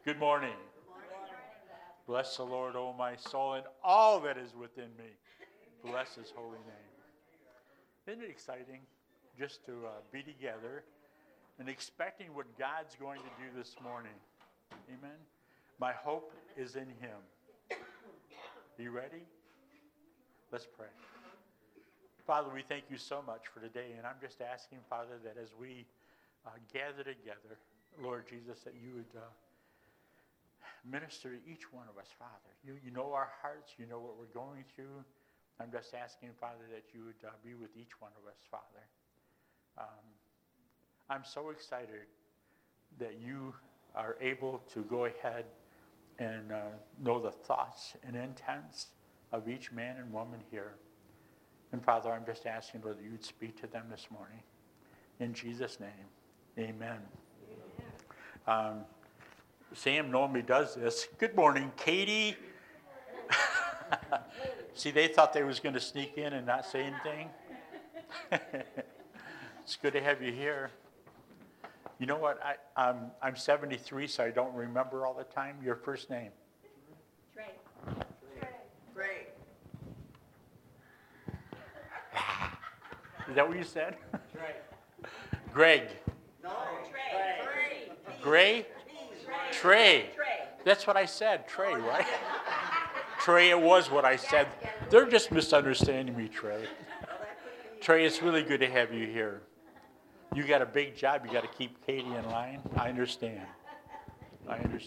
Good morning. Bless the Lord, O my soul, and all that is within me. Bless his holy name. Isn't it exciting just to be together and expecting what God's going to do this morning? Amen. My hope is in him. Are you ready? Let's pray. Father, we thank you so much for today, and I'm just asking, Father, that as we gather together, Lord Jesus, that you would minister to each one of us, Father. You know our hearts. You know what we're going through. I'm just asking, Father, that you would be with each one of us, Father. I'm so excited that you are able to go ahead and know the thoughts and intents of each man and woman here. And Father, I'm just asking, Lord, that you would speak to them this morning. In Jesus' name, amen. Sam normally does this. Good morning, Katie. See, they thought they was going to sneak in and not say anything. It's good to have you here. You know what? I'm 73, so I don't remember all the time. Your first name? Trey. Greg. Is that what you said? Trey. Greg. No. Trey. Gray? Trey. That's what I said. Trey, right? Trey, it was what I said. They're just misunderstanding me, Trey. Trey, it's really good to have you here. You got a big job. You got to keep Katie in line. I understand. Is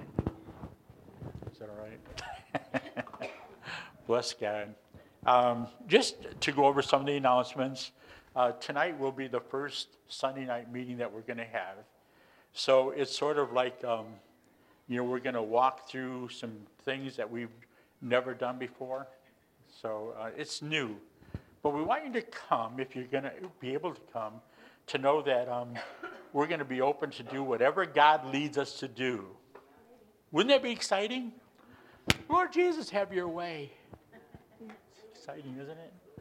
that all right? Bless God. Just to go over some of the announcements, tonight will be the first Sunday night meeting that we're going to have. So it's sort of like, we're going to walk through some things that we've never done before. So it's new. But we want you to come, if you're going to be able to come, to know that we're going to be open to do whatever God leads us to do. Wouldn't that be exciting? Lord Jesus, have your way. It's exciting, isn't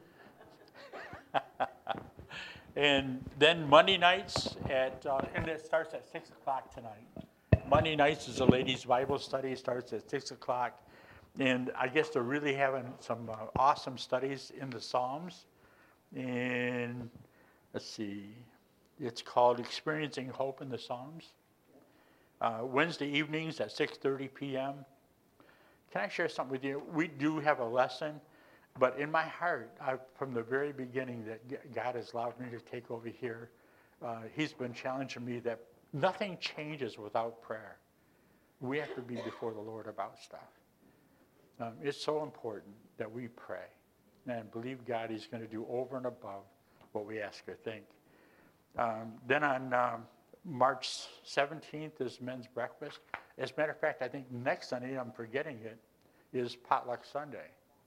it? And then Monday nights and it starts at 6 o'clock tonight. Monday nights is a ladies' Bible study. It starts at 6 o'clock. And I guess they're really having some awesome studies in the Psalms. And let's see, it's called Experiencing Hope in the Psalms. Wednesday evenings at 6:30 p.m. Can I share something with you? We do have a lesson. But in my heart, from the very beginning that God has allowed me to take over here, he's been challenging me that nothing changes without prayer. We have to be before the Lord about stuff. It's so important that we pray and believe God is going to do over and above what we ask or think. Then on March 17th is men's breakfast. As a matter of fact, I think next Sunday, I'm forgetting it, is Potluck Sunday.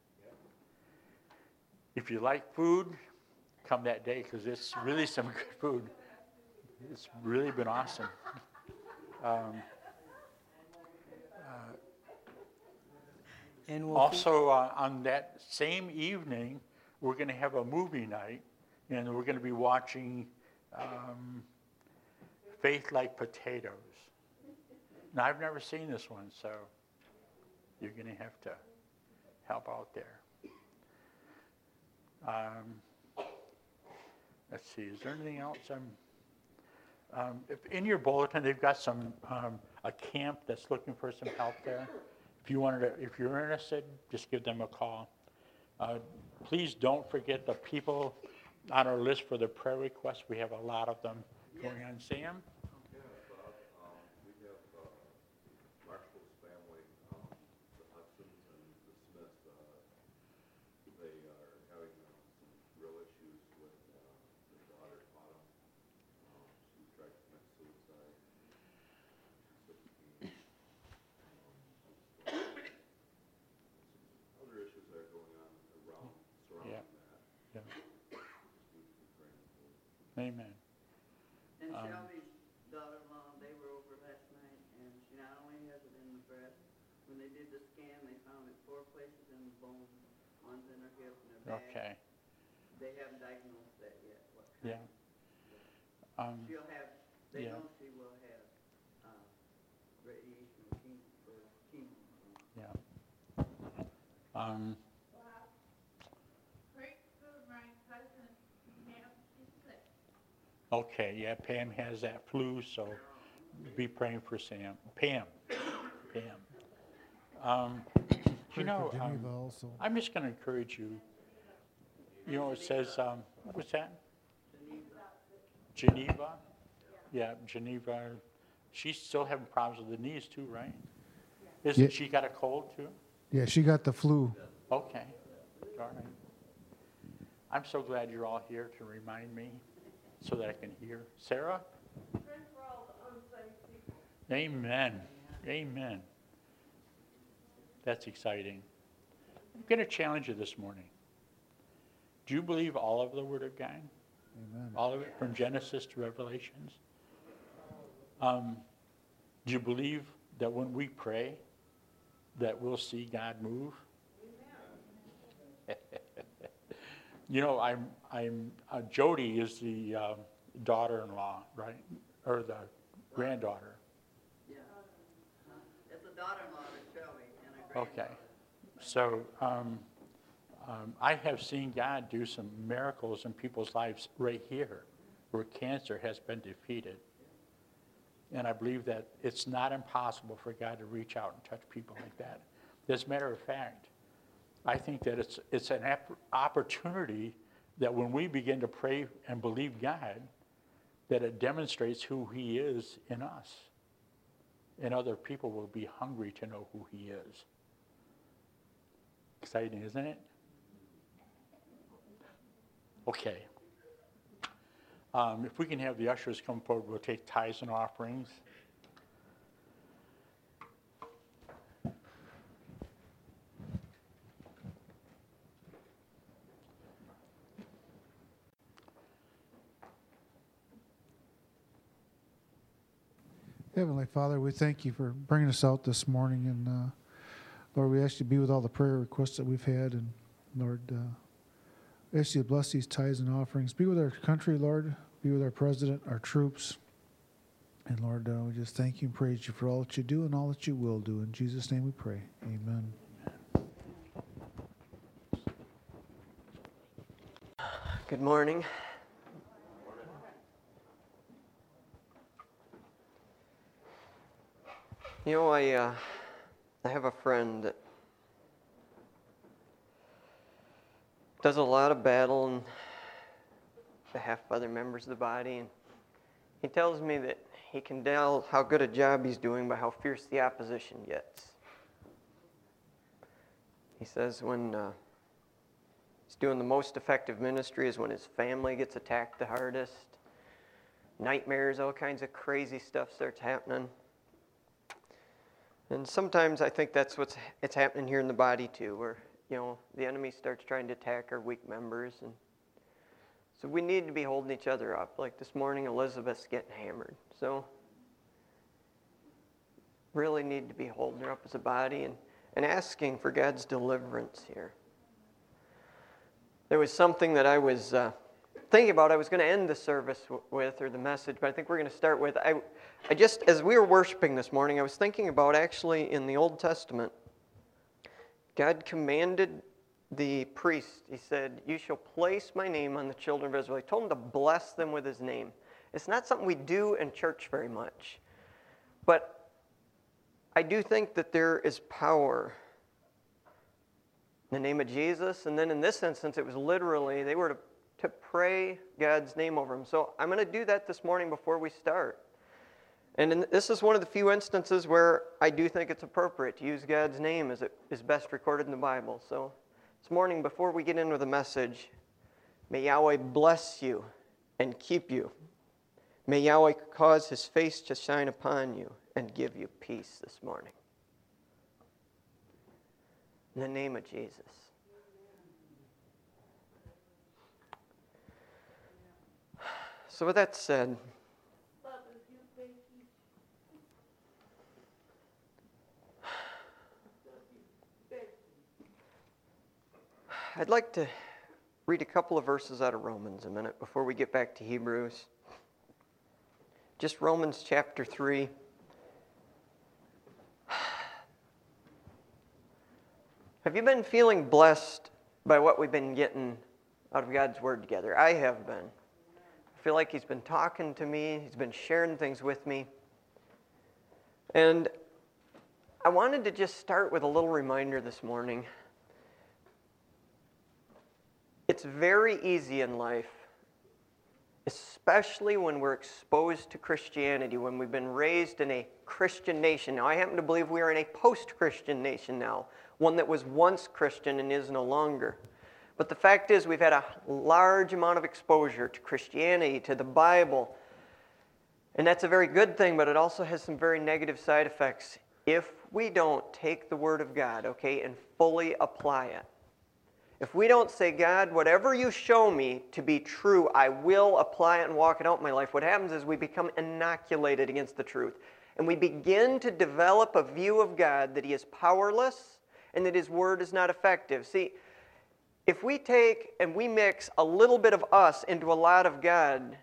If you like food, come that day because it's really some good food. It's really been awesome. Also, on that same evening, we're going to have a movie night, and we're going to be watching Faith Like Potatoes. Now, I've never seen this one, so you're going to have to help out there. Let's see, is there anything else? If in your bulletin, they've got some a camp that's looking for some help there. If you're interested, just give them a call. Please don't forget the people on our list for the prayer requests. We have a lot of them going on. Sam? Amen. And Shelby's daughter-in-law, they were over last night, and she not only has it in the breast, when they did the scan, they found it 4 places in the bone, one's in her hip and her back. Okay. They haven't diagnosed that yet. What Yeah. She'll have, they yeah. know she will have radiation Um, Pray for my cousin, Pam, she's sick. okay, yeah, Pam has that flu, so be praying for Pam. Pray for Geneva also. I'm just going to encourage you. You know, it says, what's that? Geneva? Yeah, Geneva. She's still having problems with the knees too, right? Isn't Yeah. she got a cold too? Yeah, she got the flu. Okay, all right. I'm so glad you're all here to remind me so that I can hear. Sarah? Pray for all the unsaved people. Amen. Amen. That's exciting. I'm going to challenge you this morning. Do you believe all of the Word of God? Amen. All of it from Genesis to Revelations? Do you believe that when we pray, that we'll see God move? You know, Jody is the daughter-in-law, right? Or the granddaughter. Yeah. It's a daughter-in-law to Shelby and a Okay. granddaughter. So I have seen God do some miracles in people's lives right here where cancer has been defeated. And I believe that it's not impossible for God to reach out and touch people like that. As a matter of fact, I think that it's an opportunity that when we begin to pray and believe God, that it demonstrates who He is in us. And other people will be hungry to know who He is. Exciting, isn't it? Okay. If we can have the ushers come forward, we'll take tithes and offerings. Heavenly Father, we thank you for bringing us out this morning. And Lord, we ask you to be with all the prayer requests that we've had. And Lord, we ask you to bless these tithes and offerings. Be with our country, Lord. Be with our president, our troops. And Lord, we just thank you and praise you for all that you do and all that you will do. In Jesus' name we pray. Amen. Good morning. You know, I have a friend that does a lot of battle on behalf of other members of the body, and he tells me that he can tell how good a job he's doing by how fierce the opposition gets. He says when he's doing the most effective ministry is when his family gets attacked the hardest. Nightmares, all kinds of crazy stuff starts happening. And sometimes I think that's it's happening here in the body too, where, you know, the enemy starts trying to attack our weak members. And so we need to be holding each other up. Like this morning, Elizabeth's getting hammered. So really need to be holding her up as a body and asking for God's deliverance here. There was something that I was thinking about I was going to end the service with, or the message, but I think we're going to start with, I just, as we were worshiping this morning, I was thinking about actually in the Old Testament, God commanded the priest, he said, you shall place my name on the children of Israel. He told them to bless them with his name. It's not something we do in church very much, but I do think that there is power in the name of Jesus, and then in this instance, it was literally, they were to pray God's name over them. So I'm going to do that this morning before we start. And this is one of the few instances where I do think it's appropriate to use God's name as it is best recorded in the Bible. So this morning, before we get into the message, may Yahweh bless you and keep you. May Yahweh cause his face to shine upon you and give you peace this morning. In the name of Jesus. So with that said, I'd like to read a couple of verses out of Romans a minute before we get back to Hebrews. Just Romans chapter 3. Have you been feeling blessed by what we've been getting out of God's Word together? I have been. I feel like He's been talking to me. He's been sharing things with me. And I wanted to just start with a little reminder this morning. It's very easy in life, especially when we're exposed to Christianity, when we've been raised in a Christian nation. Now, I happen to believe we are in a post-Christian nation now, one that was once Christian and is no longer. But the fact is, we've had a large amount of exposure to Christianity, to the Bible. And that's a very good thing, but it also has some very negative side effects if we don't take the Word of God, okay, and fully apply it. If we don't say, God, whatever you show me to be true, I will apply it and walk it out in my life, what happens is we become inoculated against the truth. And we begin to develop a view of God that He is powerless and that His Word is not effective. See, if we take and we mix a little bit of us into a lot of God,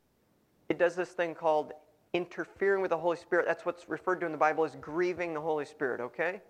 it does this thing called interfering with the Holy Spirit. That's what's referred to in the Bible as grieving the Holy Spirit, okay?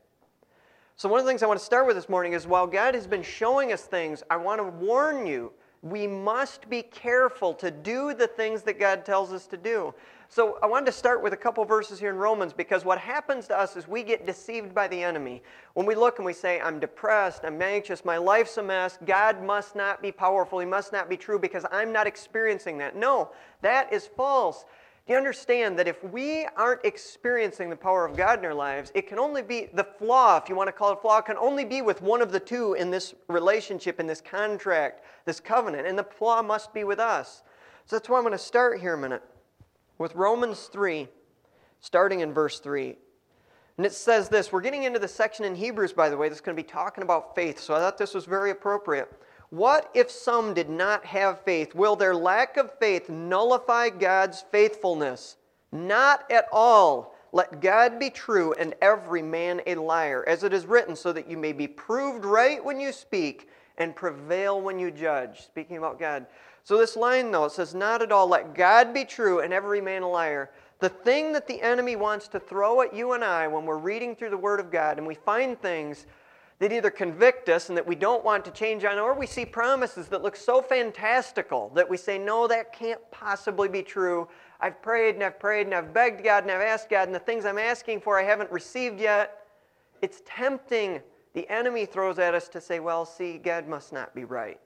So one of the things I want to start with this morning is while God has been showing us things, I want to warn you, we must be careful to do the things that God tells us to do. So I wanted to start with a couple verses here in Romans, because what happens to us is we get deceived by the enemy. When we look and we say, I'm depressed, I'm anxious, my life's a mess, God must not be powerful, He must not be true because I'm not experiencing that. No, that is false. Do you understand that if we aren't experiencing the power of God in our lives, it can only be, the flaw, if you want to call it flaw, can only be with one of the two in this relationship, in this contract, this covenant, and the flaw must be with us. So that's why I'm going to start here a minute with Romans 3, starting in verse 3. And it says this, we're getting into the section in Hebrews, by the way, that's going to be talking about faith, so I thought this was very appropriate. What if some did not have faith? Will their lack of faith nullify God's faithfulness? Not at all. Let God be true and every man a liar, as it is written, so that you may be proved right when you speak and prevail when you judge. Speaking about God. So this line, though, it says, not at all. Let God be true and every man a liar. The thing that the enemy wants to throw at you and I when we're reading through the Word of God and we find things that either convict us and that we don't want to change on, or we see promises that look so fantastical that we say, no, that can't possibly be true. I've prayed and I've prayed and I've begged God and I've asked God, and the things I'm asking for I haven't received yet. It's tempting. The enemy throws at us to say, well, see, God must not be right.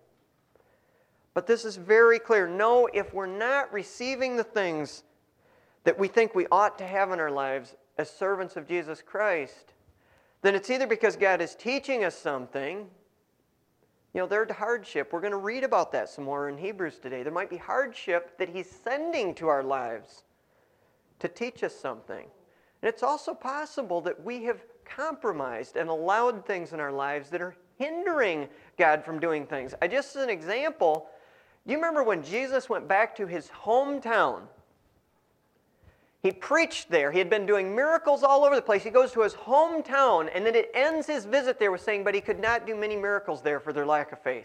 But this is very clear. No, if we're not receiving the things that we think we ought to have in our lives as servants of Jesus Christ, then it's either because God is teaching us something. You know, there's hardship. We're going to read about that some more in Hebrews today. There might be hardship that He's sending to our lives to teach us something. And it's also possible that we have compromised and allowed things in our lives that are hindering God from doing things. Just as an example, do you remember when Jesus went back to His hometown? He preached there. He had been doing miracles all over the place. He goes to his hometown, and then it ends his visit there with saying, but he could not do many miracles there for their lack of faith.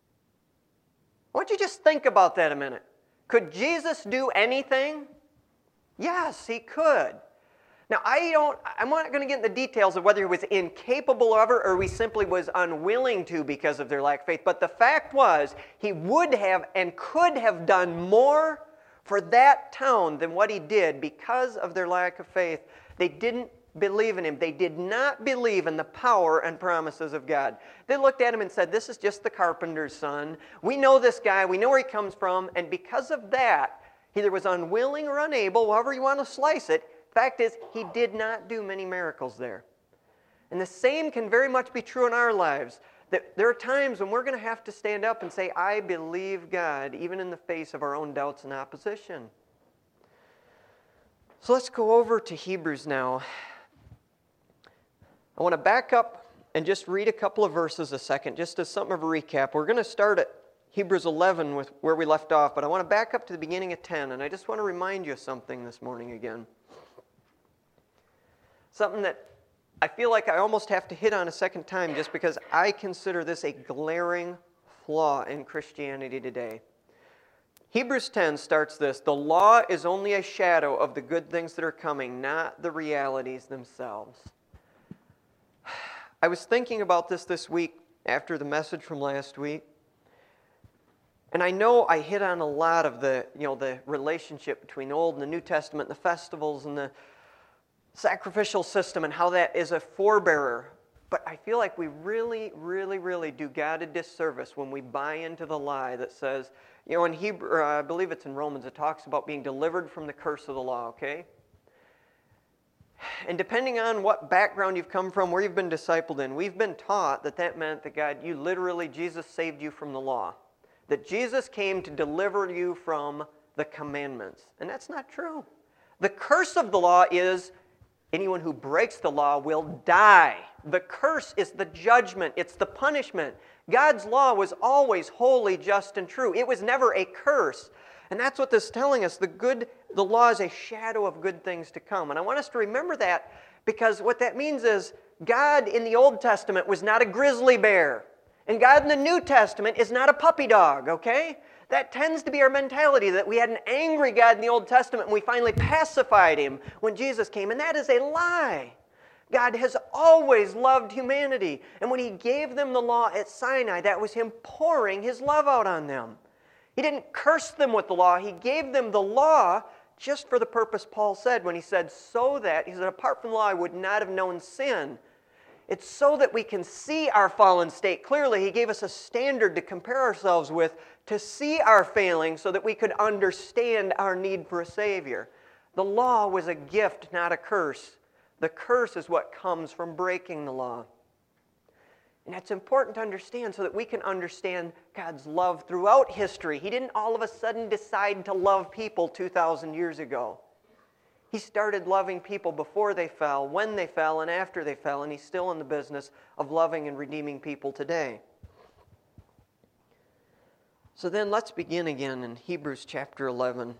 I want you to just think about that a minute. Could Jesus do anything? Yes, He could. Now, I'm not going to get into the details of whether He was incapable of it or He simply was unwilling to because of their lack of faith. But the fact was, He would have and could have done more for that town than what He did because of their lack of faith. They didn't believe in Him. They did not believe in the power and promises of God. They looked at Him and said, this is just the carpenter's son. We know this guy. We know where he comes from. And because of that, he either was unwilling or unable, however you want to slice it. Fact is, He did not do many miracles there. And the same can very much be true in our lives. That there are times when we're going to have to stand up and say, I believe God, even in the face of our own doubts and opposition. So let's go over to Hebrews now. I want to back up and just read a couple of verses a second, just as something of a recap. We're going to start at Hebrews 11 with where we left off, but I want to back up to the beginning of 10, and I just want to remind you of something this morning again. Something that I feel like I almost have to hit on a second time just because I consider this a glaring flaw in Christianity today. Hebrews 10 starts this, the law is only a shadow of the good things that are coming, not the realities themselves. I was thinking about this week after the message from last week. And I know I hit on a lot of the relationship between the Old and the New Testament, the festivals and the sacrificial system and how that is a forebearer. But I feel like we really, really, really do God a disservice when we buy into the lie that says, in Hebrew, I believe it's in Romans, it talks about being delivered from the curse of the law, okay? And depending on what background you've come from, where you've been discipled in, we've been taught that meant that Jesus saved you from the law. That Jesus came to deliver you from the commandments. And that's not true. The curse of the law is anyone who breaks the law will die. The curse is the judgment. It's the punishment. God's law was always holy, just, and true. It was never a curse. And that's what this is telling us. The law is a shadow of good things to come. And I want us to remember that because what that means is God in the Old Testament was not a grizzly bear. And God in the New Testament is not a puppy dog, okay? That tends to be our mentality, that we had an angry God in the Old Testament and we finally pacified him when Jesus came. And that is a lie. God has always loved humanity. And when he gave them the law at Sinai, that was him pouring his love out on them. He didn't curse them with the law. He gave them the law just for the purpose Paul said when he said, he said, apart from the law, I would not have known sin. It's so that we can see our fallen state clearly. He gave us a standard to compare ourselves with, to see our failings so that we could understand our need for a Savior. The law was a gift, not a curse. The curse is what comes from breaking the law. And that's important to understand so that we can understand God's love throughout history. He didn't all of a sudden decide to love people 2,000 years ago. He started loving people before they fell, when they fell, and after they fell, and he's still in the business of loving and redeeming people today. So then let's begin again in Hebrews chapter 11.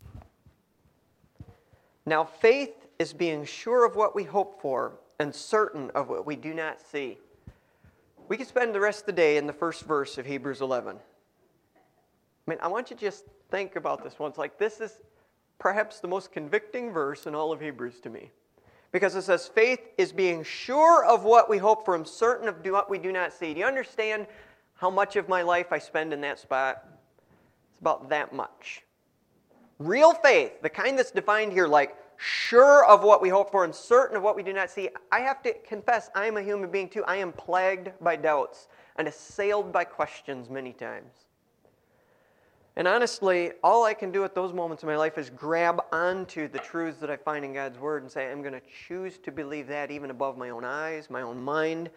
Now faith is being sure of what we hope for and certain of what we do not see. We could spend the rest of the day in the first verse of Hebrews 11. I want you to just think about this once. This is perhaps the most convicting verse in all of Hebrews to me. Because it says, faith is being sure of what we hope for and certain of what we do not see. Do you understand how much of my life I spend in that spot? It's about that much. Real faith, the kind that's defined here like sure of what we hope for and certain of what we do not see. I have to confess, I am a human being too. I am plagued by doubts and assailed by questions many times. And honestly, all I can do at those moments in my life is grab onto the truths that I find in God's Word and say, I'm going to choose to believe that even above my own eyes, my own mind.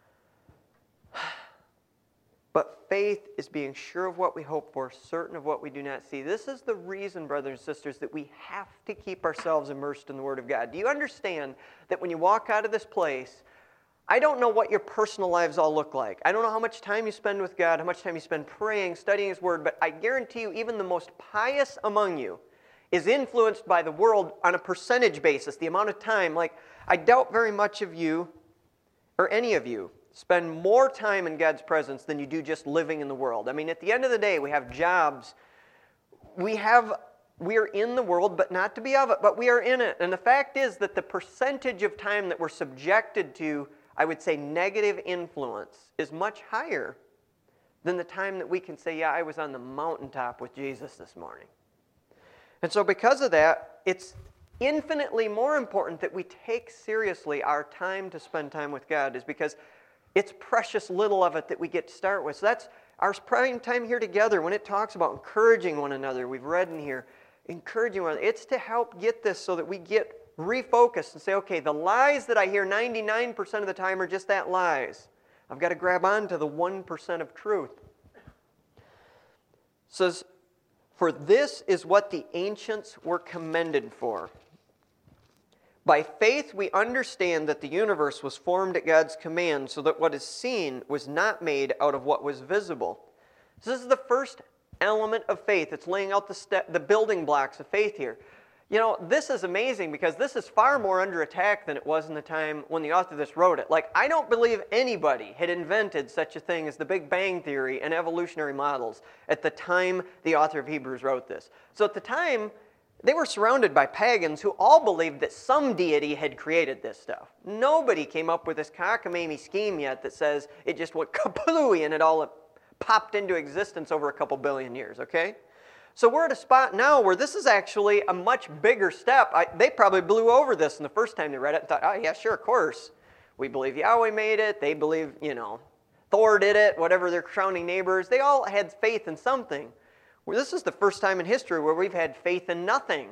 But faith is being sure of what we hope for, certain of what we do not see. This is the reason, brothers and sisters, that we have to keep ourselves immersed in the Word of God. Do you understand that when you walk out of this place, I don't know what your personal lives all look like. I don't know how much time you spend with God, how much time you spend praying, studying His Word, but I guarantee you even the most pious among you is influenced by the world on a percentage basis, the amount of time. I doubt very much of you, or any of you, spend more time in God's presence than you do just living in the world. At the end of the day, we have jobs. We are in the world, but not to be of it, but we are in it. And the fact is that the percentage of time that we're subjected to, I would say, negative influence is much higher than the time that we can say, yeah, I was on the mountaintop with Jesus this morning. And so because of that, it's infinitely more important that we take seriously our time to spend time with God, is because it's precious little of it that we get to start with. So that's our prime time here together when it talks about encouraging one another. We've read in here, encouraging one another. It's to help get this so that we get refocused and say, okay, the lies that I hear 99% of the time are just that, lies. I've got to grab on to the 1% of truth. It says, for this is what the ancients were commended for. By faith we understand that the universe was formed at God's command, so that what is seen was not made out of what was visible. So this is the first element of faith. It's laying out the building blocks of faith here. This is amazing because this is far more under attack than it was in the time when the author of this wrote it. I don't believe anybody had invented such a thing as the Big Bang Theory and evolutionary models at the time the author of Hebrews wrote this. So at the time, They were surrounded by pagans who all believed that some deity had created this stuff. Nobody came up with this cockamamie scheme yet that says it just went kaplooey and it all popped into existence over a couple billion years, okay? So we're at a spot now where this is actually a much bigger step. They probably blew over this in the first time they read it and thought, oh yeah, sure, of course. We believe Yahweh made it. They believe, Thor did it, whatever their crowning neighbors. They all had faith in something. Well, this is the first time in history where we've had faith in nothing.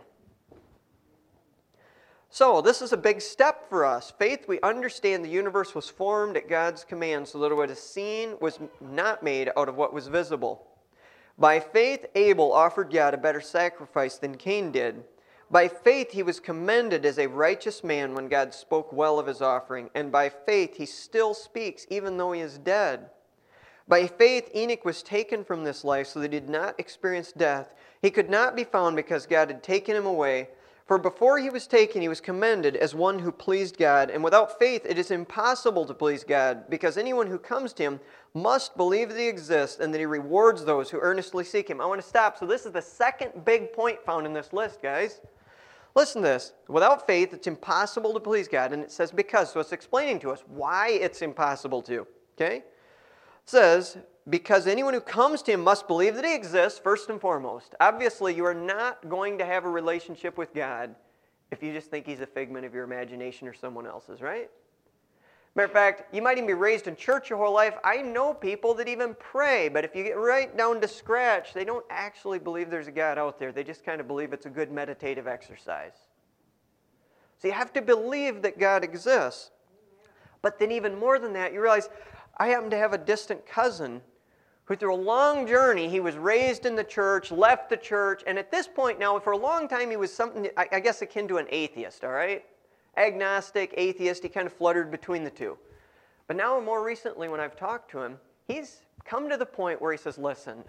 So this is a big step for us. Faith, we understand the universe was formed at God's command so that what is seen was not made out of what was visible. By faith, Abel offered God a better sacrifice than Cain did. By faith, he was commended as a righteous man when God spoke well of his offering. And by faith, he still speaks even though he is dead. By faith, Enoch was taken from this life so that he did not experience death. He could not be found because God had taken him away. For before he was taken, he was commended as one who pleased God. And without faith, it is impossible to please God, because anyone who comes to him must believe that he exists and that he rewards those who earnestly seek him. I want to stop. So this is the second big point found in this list, guys. Listen to this. Without faith, it's impossible to please God. And it says because. So it's explaining to us why it's impossible to. Okay? Says, because anyone who comes to him must believe that he exists, first and foremost. Obviously, you are not going to have a relationship with God if you just think he's a figment of your imagination or someone else's, right? Matter of fact, you might even be raised in church your whole life. I know people that even pray, but if you get right down to scratch, they don't actually believe there's a God out there. They just kind of believe it's a good meditative exercise. So you have to believe that God exists. But then even more than that, you realize, I happen to have a distant cousin who through a long journey, he was raised in the church, left the church, and at this point now, for a long time, he was something, I guess, akin to an atheist, all right? Agnostic, atheist, he kind of fluttered between the two. But now, more recently, when I've talked to him, he's come to the point where he says, listen,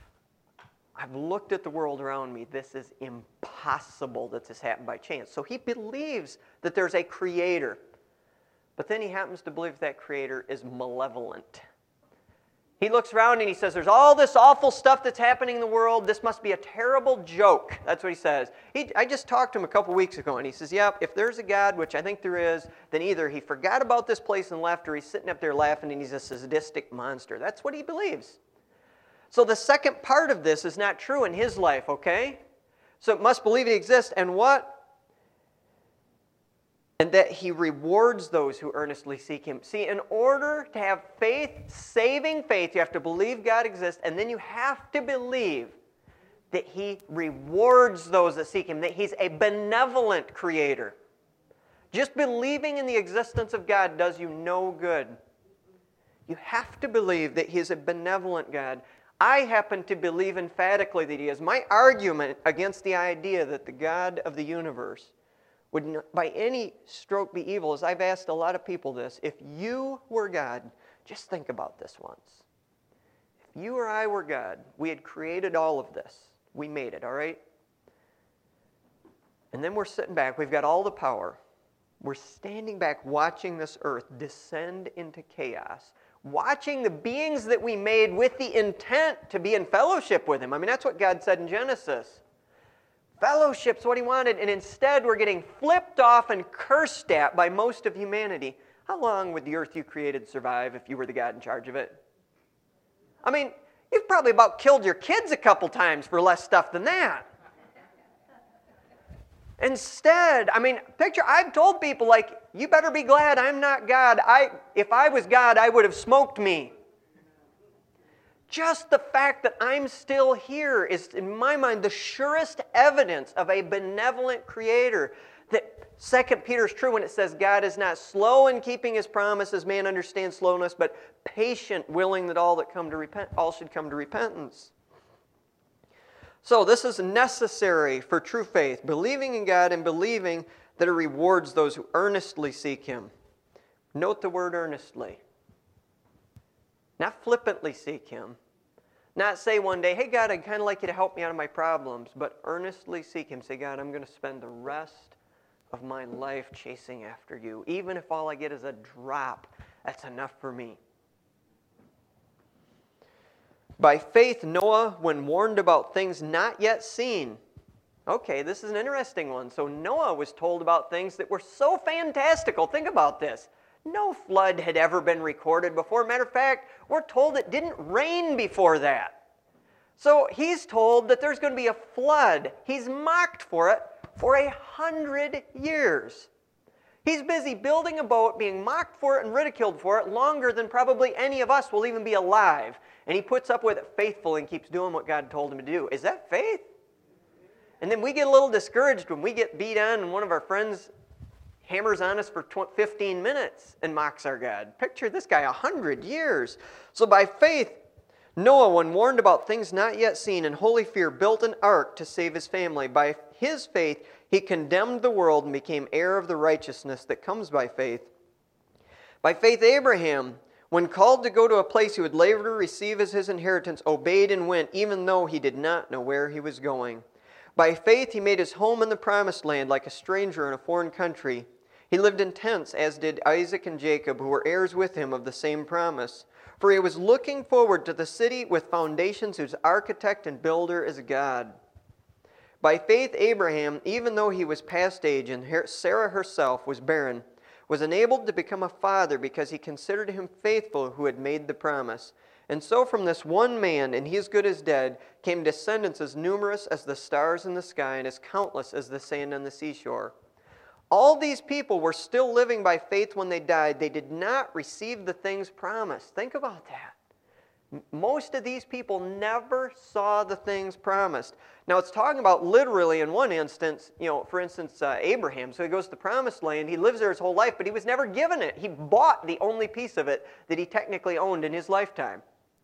I've looked at the world around me. This is impossible that this happened by chance. So he believes that there's a creator. But then he happens to believe that creator is malevolent. He looks around and he says, there's all this awful stuff that's happening in the world. This must be a terrible joke. That's what he says. I just talked to him a couple weeks ago, and he says, yep, if there's a God, which I think there is, then either he forgot about this place and left, or he's sitting up there laughing and he's a sadistic monster. That's what he believes. So the second part of this is not true in his life, okay? So it must believe he exists, and what? And that he rewards those who earnestly seek him. See, in order to have faith, saving faith, you have to believe God exists, and then you have to believe that he rewards those that seek him, that he's a benevolent creator. Just believing in the existence of God does you no good. You have to believe that he is a benevolent God. I happen to believe emphatically that he is. My argument against the idea that the God of the universe would not, by any stroke be evil, as I've asked a lot of people this, if you were God, just think about this once. If you or I were God, we had created all of this. We made it, all right? And then we're sitting back, we've got all the power. We're standing back watching this earth descend into chaos, watching the beings that we made with the intent to be in fellowship with him. I mean, that's what God said in Genesis. Fellowship's what he wanted, and instead we're getting flipped off and cursed at by most of humanity. How long would the earth you created survive if you were the God in charge of it? I mean, you've probably about killed your kids a couple times for less stuff than that. Instead, I mean, I've told people, like, you better be glad I'm not God. If I was God, I would have smoked me. Just the fact that I'm still here is, in my mind, the surest evidence of a benevolent creator. That 2 Peter is true when it says God is not slow in keeping his promises, man understands slowness, but patient, willing that all should come to repentance. So this is necessary for true faith, believing in God and believing that he rewards those who earnestly seek him. Note the word earnestly. Not flippantly seek him. Not say one day, hey God, I'd kind of like you to help me out of my problems, but earnestly seek him. Say, God, I'm going to spend the rest of my life chasing after you. Even if all I get is a drop, that's enough for me. By faith, Noah, when warned about things not yet seen, Okay, this is an interesting one. So Noah was told about things that were so fantastical. Think about this. No flood had ever been recorded before. Matter of fact, we're told it didn't rain before that. So he's told that there's going to be a flood. He's mocked for it for 100 years. He's busy building a boat, being mocked for it and ridiculed for it longer than probably any of us will even be alive. And he puts up with it faithfully and keeps doing what God told him to do. Is that faith? And then we get a little discouraged when we get beat on and one of our friends hammers on us for 15 minutes and mocks our God. Picture this guy, 100 years. So by faith, Noah, when warned about things not yet seen, in holy fear, built an ark to save his family. By his faith, he condemned the world and became heir of the righteousness that comes by faith. By faith, Abraham, when called to go to a place he would later receive as his inheritance, obeyed and went, even though he did not know where he was going. By faith, he made his home in the promised land like a stranger in a foreign country. He lived in tents, as did Isaac and Jacob, who were heirs with him of the same promise. For he was looking forward to the city with foundations whose architect and builder is God. By faith, Abraham, even though he was past age and Sarah herself was barren, was enabled to become a father because he considered him faithful who had made the promise. And so from this one man, and he as good as dead, came descendants as numerous as the stars in the sky and as countless as the sand on the seashore. All these people were still living by faith when they died. They did not receive the things promised. Think about that. Most of these people never saw the things promised. Now, it's talking about literally in one instance, for instance, Abraham. So he goes to the promised land. He lives there his whole life, but he was never given it. He bought the only piece of it that he technically owned in his lifetime.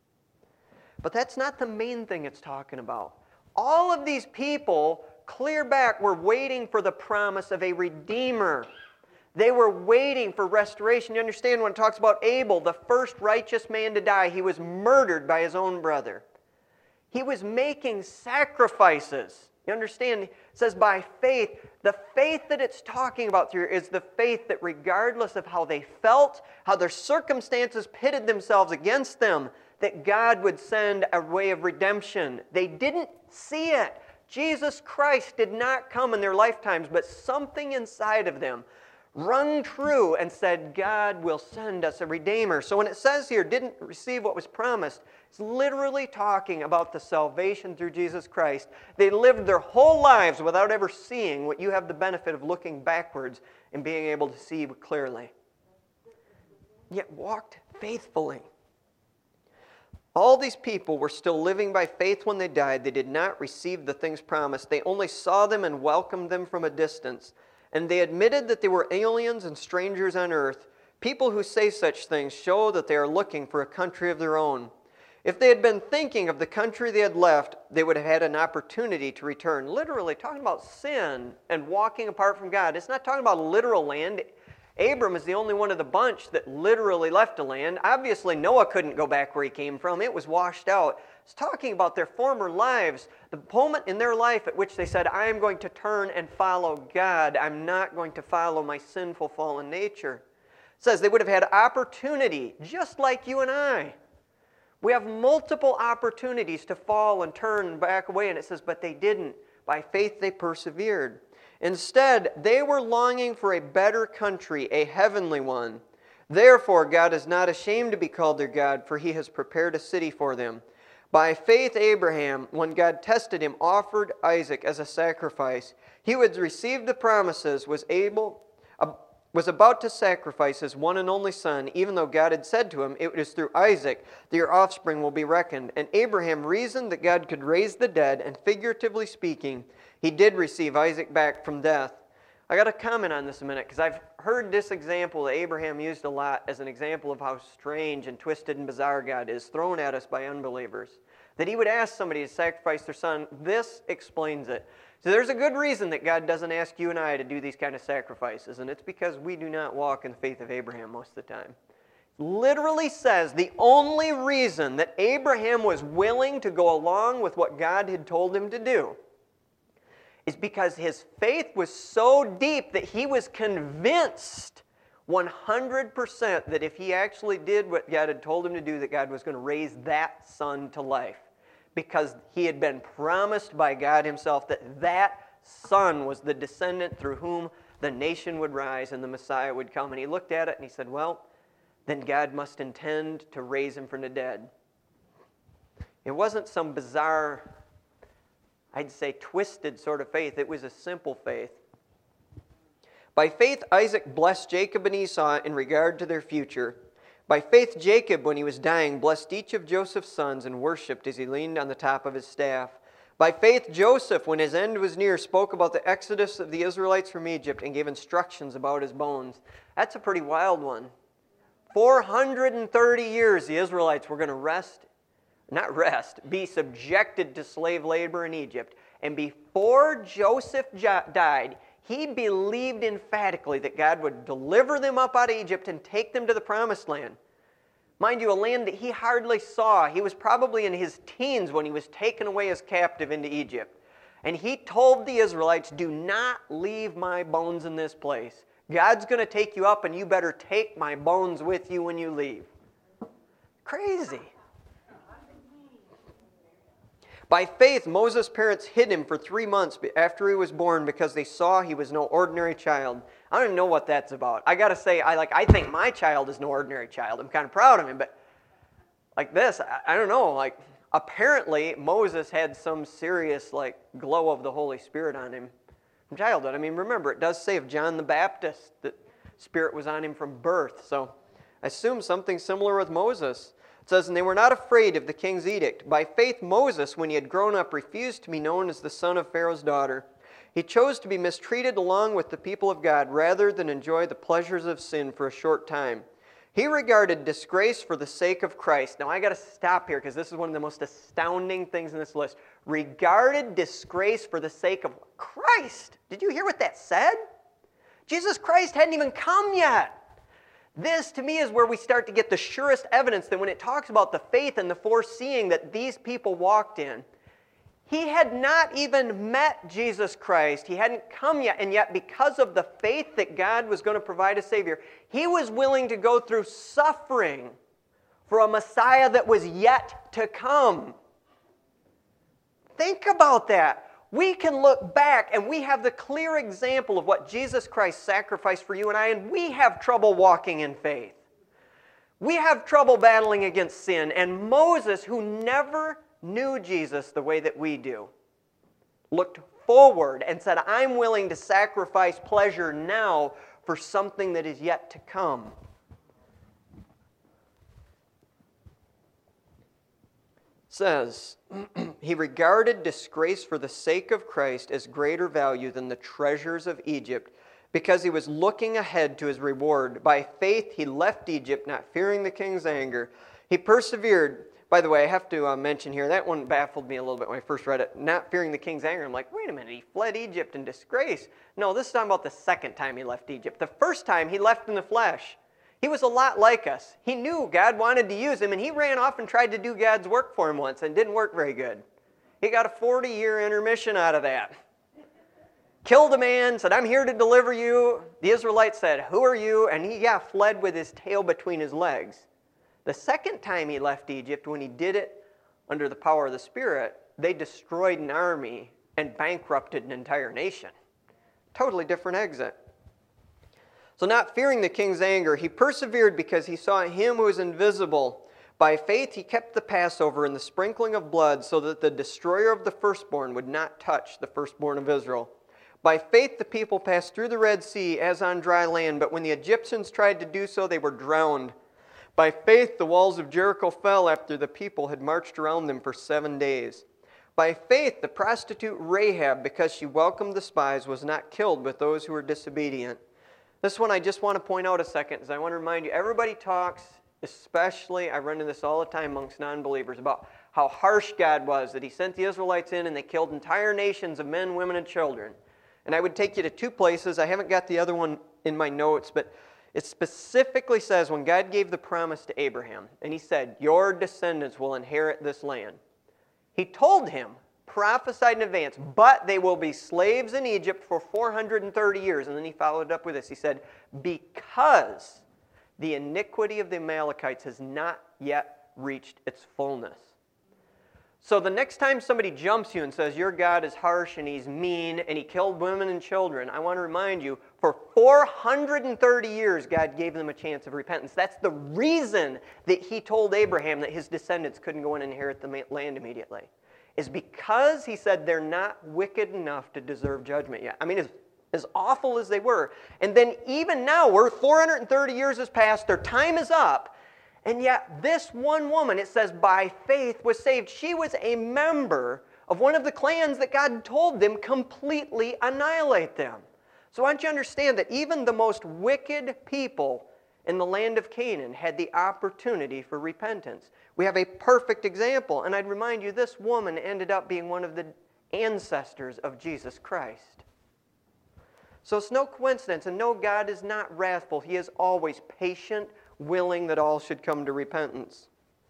But that's not the main thing it's talking about. All of these people clear back were waiting for the promise of a Redeemer. They were waiting for restoration. You understand when it talks about Abel, the first righteous man to die, he was murdered by his own brother. He was making sacrifices. You understand? It says by faith. The faith that it's talking about here is the faith that regardless of how they felt, how their circumstances pitted themselves against them, that God would send a way of redemption. They didn't see it. Jesus Christ did not come in their lifetimes, but something inside of them rung true and said, God will send us a Redeemer. So when it says here, didn't receive what was promised, it's literally talking about the salvation through Jesus Christ. They lived their whole lives without ever seeing what you have the benefit of looking backwards and being able to see clearly. Yet walked faithfully. All these people were still living by faith when they died. They did not receive the things promised. They only saw them and welcomed them from a distance. And they admitted that they were aliens and strangers on earth. People who say such things show that they are looking for a country of their own. If they had been thinking of the country they had left, they would have had an opportunity to return. Literally, talking about sin and walking apart from God. It's not talking about literal land. Abram is the only one of the bunch that literally left a land. Obviously, Noah couldn't go back where he came from. It was washed out. It's talking about their former lives, the moment in their life at which they said, I am going to turn and follow God. I'm not going to follow my sinful fallen nature. It says they would have had opportunity, just like you and I. We have multiple opportunities to fall and turn and back away, and it says, but they didn't. By faith, they persevered. Instead, they were longing for a better country, a heavenly one. Therefore, God is not ashamed to be called their God, for he has prepared a city for them. By faith, Abraham, when God tested him, offered Isaac as a sacrifice. He who had received the promises was about to sacrifice his one and only son, even though God had said to him, it is through Isaac that your offspring will be reckoned. And Abraham reasoned that God could raise the dead, and figuratively speaking, he did receive Isaac back from death. I got to comment on this a minute, because I've heard this example that Abraham used a lot as an example of how strange and twisted and bizarre God is, thrown at us by unbelievers. That he would ask somebody to sacrifice their son. This explains it. So there's a good reason that God doesn't ask you and I to do these kind of sacrifices, and it's because we do not walk in the faith of Abraham most of the time. It literally says the only reason that Abraham was willing to go along with what God had told him to do is because his faith was so deep that he was convinced 100% that if he actually did what God had told him to do, that God was going to raise that son to life. Because he had been promised by God himself that that son was the descendant through whom the nation would rise and the Messiah would come. And he looked at it and he said, well, then God must intend to raise him from the dead. It wasn't some bizarre, I'd say twisted sort of faith. It was a simple faith. By faith, Isaac blessed Jacob and Esau in regard to their future. By faith, Jacob, when he was dying, blessed each of Joseph's sons and worshipped as he leaned on the top of his staff. By faith, Joseph, when his end was near, spoke about the exodus of the Israelites from Egypt and gave instructions about his bones. That's a pretty wild one. 430 years the Israelites were going to be subjected to slave labor in Egypt. And before Joseph died, he believed emphatically that God would deliver them up out of Egypt and take them to the promised land. Mind you, a land that he hardly saw. He was probably in his teens when he was taken away as captive into Egypt. And he told the Israelites, do not leave my bones in this place. God's going to take you up and you better take my bones with you when you leave. Crazy. By faith, Moses' parents hid him for 3 months after he was born because they saw he was no ordinary child. I don't even know what that's about. I got to say, I think my child is no ordinary child. I'm kind of proud of him, but like this, I don't know. Apparently, Moses had some serious glow of the Holy Spirit on him from childhood. I mean, remember, it does say of John the Baptist that Spirit was on him from birth. So I assume something similar with Moses. It says, and they were not afraid of the king's edict. By faith, Moses, when he had grown up, refused to be known as the son of Pharaoh's daughter. He chose to be mistreated along with the people of God rather than enjoy the pleasures of sin for a short time. He regarded disgrace for the sake of Christ. Now, I got to stop here because this is one of the most astounding things in this list. Regarded disgrace for the sake of Christ. Did you hear what that said? Jesus Christ hadn't even come yet. This, to me, is where we start to get the surest evidence that when it talks about the faith and the foreseeing that these people walked in, he had not even met Jesus Christ. He hadn't come yet, and yet because of the faith that God was going to provide a Savior, he was willing to go through suffering for a Messiah that was yet to come. Think about that. We can look back and we have the clear example of what Jesus Christ sacrificed for you and I, and we have trouble walking in faith. We have trouble battling against sin, and Moses, who never knew Jesus the way that we do, looked forward and said, I'm willing to sacrifice pleasure now for something that is yet to come. It says, he regarded disgrace for the sake of Christ as greater value than the treasures of Egypt, because he was looking ahead to his reward. By faith he left Egypt, not fearing the king's anger. He persevered. By the way, I have to mention here, that one baffled me a little bit when I first read it. Not fearing the king's anger. I'm like, wait a minute, he fled Egypt in disgrace. No, this is talking about the second time he left Egypt. The first time he left in the flesh. He was a lot like us. He knew God wanted to use him, and he ran off and tried to do God's work for him once, and didn't work very good. He got a 40-year intermission out of that. Killed a man, said, I'm here to deliver you. The Israelites said, who are you? And he fled with his tail between his legs. The second time he left Egypt, when he did it under the power of the Spirit, they destroyed an army and bankrupted an entire nation. Totally different exit. So not fearing the king's anger, he persevered because he saw him who is invisible. By faith he kept the Passover and the sprinkling of blood so that the destroyer of the firstborn would not touch the firstborn of Israel. By faith the people passed through the Red Sea as on dry land, but when the Egyptians tried to do so, they were drowned. By faith the walls of Jericho fell after the people had marched around them for 7 days. By faith the prostitute Rahab, because she welcomed the spies, was not killed with those who were disobedient. This one I just want to point out a second, as I want to remind you, everybody talks, especially, I run into this all the time amongst non-believers, about how harsh God was, that he sent the Israelites in and they killed entire nations of men, women, and children. And I would take you to 2 places. I haven't got the other one in my notes, but it specifically says when God gave the promise to Abraham, and he said, your descendants will inherit this land. He told him, prophesied in advance, but they will be slaves in Egypt for 430 years. And then he followed up with this. He said, because the iniquity of the Amalekites has not yet reached its fullness. So the next time somebody jumps you and says, your God is harsh and he's mean and he killed women and children, I want to remind you, for 430 years, God gave them a chance of repentance. That's the reason that he told Abraham that his descendants couldn't go in and inherit the land immediately, is because he said they're not wicked enough to deserve judgment yet. I mean, as awful as they were. And then even now, we're 430 years has passed, their time is up, and yet this one woman, it says, by faith was saved. She was a member of one of the clans that God told them completely annihilate them. So I want you to understand that even the most wicked people in the land of Canaan had the opportunity for repentance. We have a perfect example, and I'd remind you, this woman ended up being one of the ancestors of Jesus Christ. So it's no coincidence, and no, God is not wrathful. He is always patient, willing that all should come to repentance.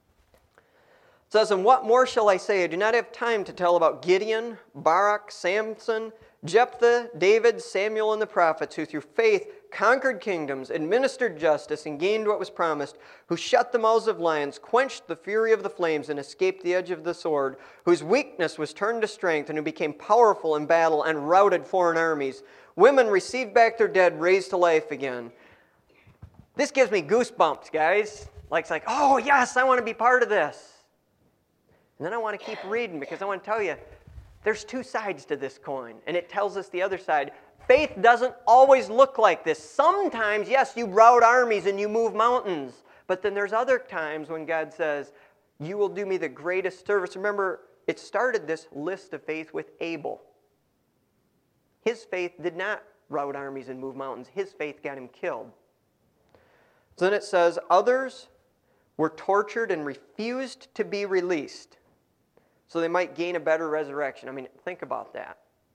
It says, and what more shall I say? I do not have time to tell about Gideon, Barak, Samson, Jephthah, David, Samuel, and the prophets, who through faith conquered kingdoms, administered justice, and gained what was promised, who shut the mouths of lions, quenched the fury of the flames, and escaped the edge of the sword, whose weakness was turned to strength, and who became powerful in battle and routed foreign armies. Women received back their dead, raised to life again. This gives me goosebumps, guys. It's like, oh, yes, I want to be part of this. And then I want to keep reading because I want to tell you, there's two sides to this coin, and it tells us the other side. Faith doesn't always look like this. Sometimes, yes, you rout armies and you move mountains, but then there's other times when God says, you will do me the greatest service. Remember, it started this list of faith with Abel. His faith did not rout armies and move mountains. His faith got him killed. So then it says, others were tortured and refused to be released so they might gain a better resurrection. I mean, think about that.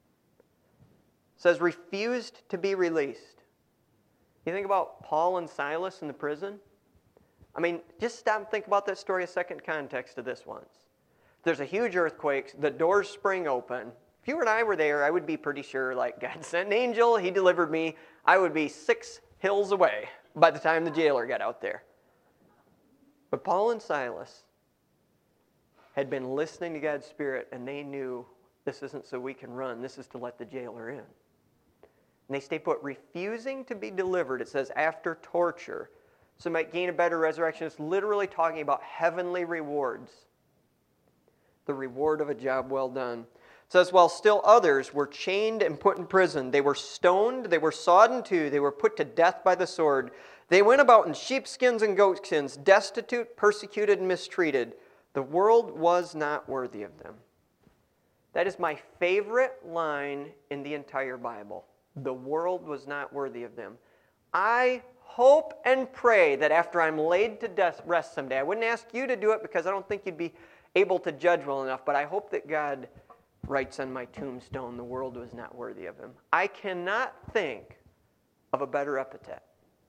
It says refused to be released. You think about Paul and Silas in the prison? I mean, just stop and think about that story a second context to this once. There's a huge earthquake, the doors spring open. If you and I were there, I would be pretty sure, God sent an angel, he delivered me. I would be 6 hills away by the time the jailer got out there. But Paul and Silas had been listening to God's Spirit, and they knew this isn't so we can run, this is to let the jailer in. And they stay put, refusing to be delivered, it says, after torture, so might gain a better resurrection. It's literally talking about heavenly rewards. The reward of a job well done. It says, while still others were chained and put in prison, they were stoned, they were sawed in two, they were put to death by the sword. They went about in sheepskins and goatskins, destitute, persecuted, and mistreated. The world was not worthy of them. That is my favorite line in the entire Bible. The world was not worthy of them. I hope and pray that after I'm laid to rest someday, I wouldn't ask you to do it because I don't think you'd be able to judge well enough, but I hope that God writes on my tombstone, the world was not worthy of him. I cannot think of a better epithet.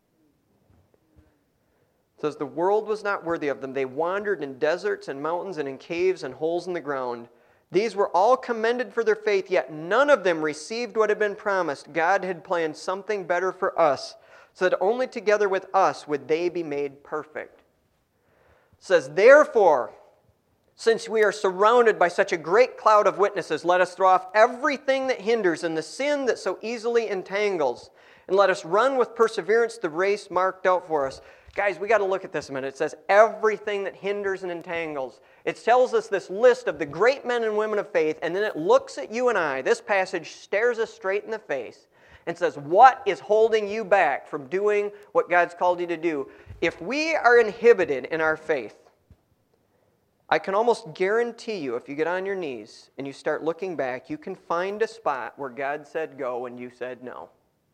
It says, the world was not worthy of them. They wandered in deserts and mountains and in caves and holes in the ground. These were all commended for their faith, yet none of them received what had been promised. God had planned something better for us, so that only together with us would they be made perfect. It says, therefore, since we are surrounded by such a great cloud of witnesses, let us throw off everything that hinders and the sin that so easily entangles, and let us run with perseverance the race marked out for us. Guys, we got to look at this a minute. It says everything that hinders and entangles. It tells us this list of the great men and women of faith, and then it looks at you and I. This passage stares us straight in the face and says, what is holding you back from doing what God's called you to do? If we are inhibited in our faith, I can almost guarantee you, if you get on your knees and you start looking back, you can find a spot where God said go and you said no.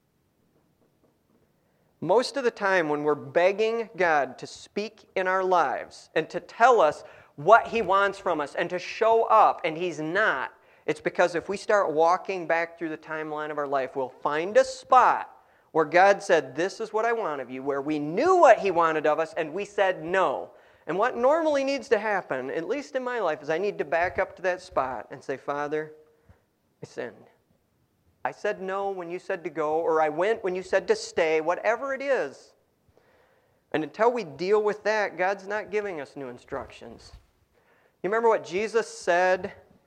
Most of the time when we're begging God to speak in our lives and to tell us what he wants from us and to show up, and he's not, it's because if we start walking back through the timeline of our life, we'll find a spot where God said, this is what I want of you, where we knew what he wanted of us and we said no. And what normally needs to happen, at least in my life, is I need to back up to that spot and say, Father, I sinned. I said no when you said to go, or I went when you said to stay, whatever it is. And until we deal with that, God's not giving us new instructions. You remember what Jesus said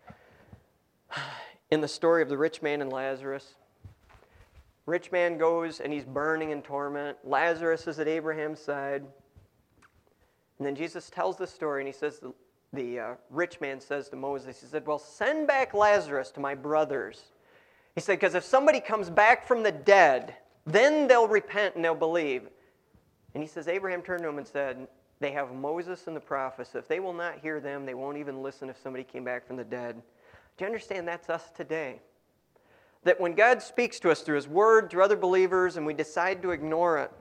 in the story of the rich man and Lazarus? Rich man goes and he's burning in torment. Lazarus is at Abraham's side. And then Jesus tells the story and he says, the rich man says to Moses, he said, well, send back Lazarus to my brothers. He said, because if somebody comes back from the dead, then they'll repent and they'll believe. And he says, Abraham turned to him and said, they have Moses and the prophets. If they will not hear them, they won't even listen if somebody came back from the dead. Do you understand that's us today? That when God speaks to us through His Word, through other believers, and we decide to ignore it,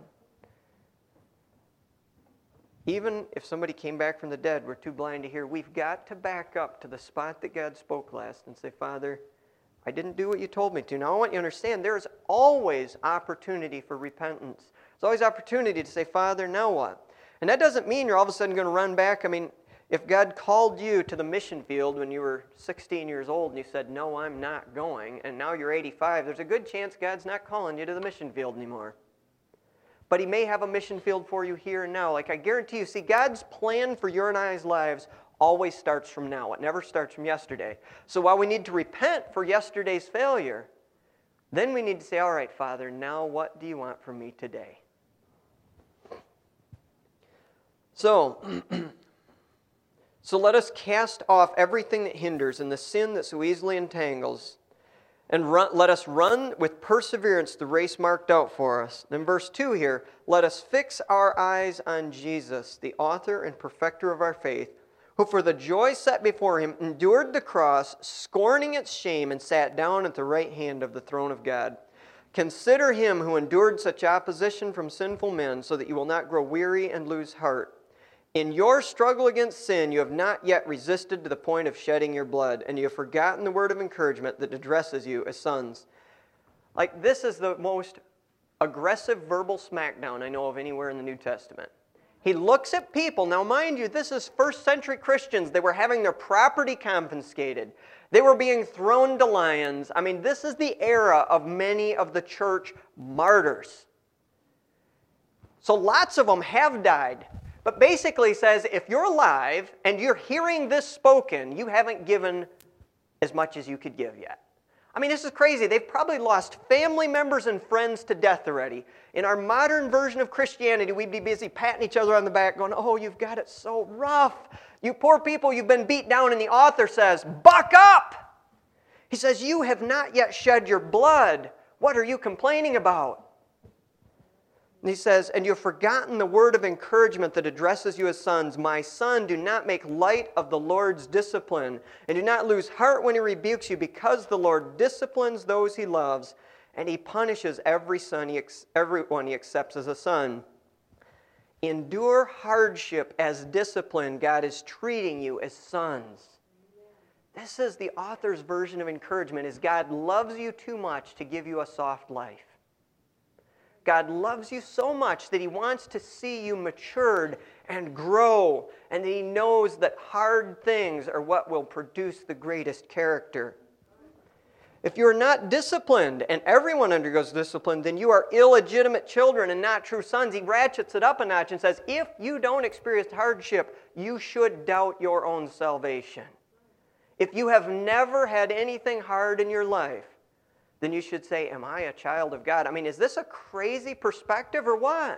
even if somebody came back from the dead, we're too blind to hear, we've got to back up to the spot that God spoke last and say, Father, I didn't do what you told me to. Now I want you to understand there's always opportunity for repentance. There's always opportunity to say, Father, now what? And that doesn't mean you're all of a sudden going to run back. I mean, if God called you to the mission field when you were 16 years old and you said, no, I'm not going, and now you're 85, there's a good chance God's not calling you to the mission field anymore. But He may have a mission field for you here and now. Like I guarantee you, see, God's plan for your and I's lives always starts from now. It never starts from yesterday. So while we need to repent for yesterday's failure, then we need to say, all right, Father, now what do you want from me today? So let us cast off everything that hinders and the sin that so easily entangles, and let us run with perseverance the race marked out for us. Then verse 2 here, let us fix our eyes on Jesus, the author and perfecter of our faith, who for the joy set before Him endured the cross, scorning its shame, and sat down at the right hand of the throne of God. Consider Him who endured such opposition from sinful men, so that you will not grow weary and lose heart. In your struggle against sin, you have not yet resisted to the point of shedding your blood, and you have forgotten the word of encouragement that addresses you as sons. Like, this is the most aggressive verbal smackdown I know of anywhere in the New Testament. He looks at people. Now, mind you, this is first century Christians. They were having their property confiscated. They were being thrown to lions. I mean, this is the era of many of the church martyrs. So lots of them have died. But basically says, if you're alive and you're hearing this spoken, you haven't given as much as you could give yet. I mean, this is crazy. They've probably lost family members and friends to death already. In our modern version of Christianity, we'd be busy patting each other on the back going, oh, you've got it so rough. You poor people, you've been beat down. And the author says, buck up. He says, you have not yet shed your blood. What are you complaining about? And he says, and you have forgotten the word of encouragement that addresses you as sons. My son, do not make light of the Lord's discipline, and do not lose heart when He rebukes you, because the Lord disciplines those He loves, and He punishes everyone He accepts as a son. Endure hardship as discipline. God is treating you as sons. This is the author's version of encouragement, is God loves you too much to give you a soft life. God loves you so much that He wants to see you matured and grow, and that He knows that hard things are what will produce the greatest character. If you're not disciplined, and everyone undergoes discipline, then you are illegitimate children and not true sons. He ratchets it up a notch and says, if you don't experience hardship, you should doubt your own salvation. If you have never had anything hard in your life, then you should say, am I a child of God? I mean, is this a crazy perspective or what?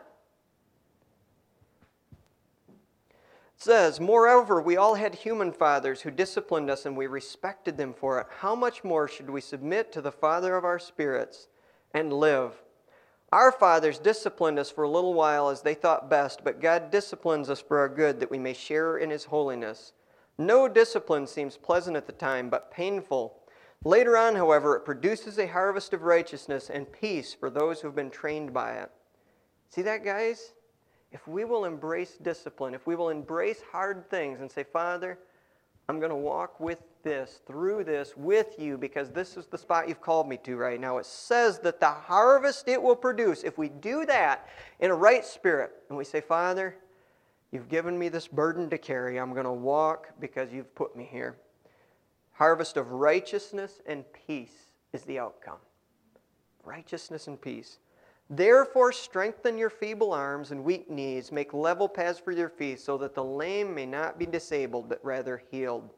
It says, moreover, we all had human fathers who disciplined us, and we respected them for it. How much more should we submit to the Father of our spirits and live? Our fathers disciplined us for a little while as they thought best, but God disciplines us for our good, that we may share in His holiness. No discipline seems pleasant at the time, but painful. Later on, however, it produces a harvest of righteousness and peace for those who have been trained by it. See that, guys? If we will embrace discipline, if we will embrace hard things and say, Father, I'm going to walk with this, through this, with you, because this is the spot you've called me to right now. It says that the harvest it will produce, if we do that in a right spirit, and we say, Father, you've given me this burden to carry. I'm going to walk because you've put me here. Harvest of righteousness and peace is the outcome. Righteousness and peace. Therefore, strengthen your feeble arms and weak knees. Make level paths for your feet so that the lame may not be disabled, but rather healed.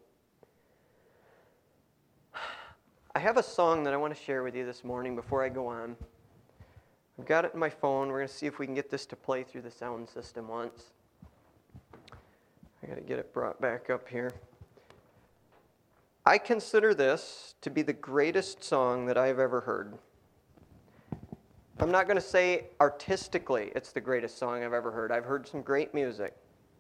I have a song that I want to share with you this morning before I go on. I've got it in my phone. We're going to see if we can get this to play through the sound system once. I got to get it brought back up here. I consider this to be the greatest song that I've ever heard. I'm not going to say artistically it's the greatest song I've ever heard. I've heard some great music.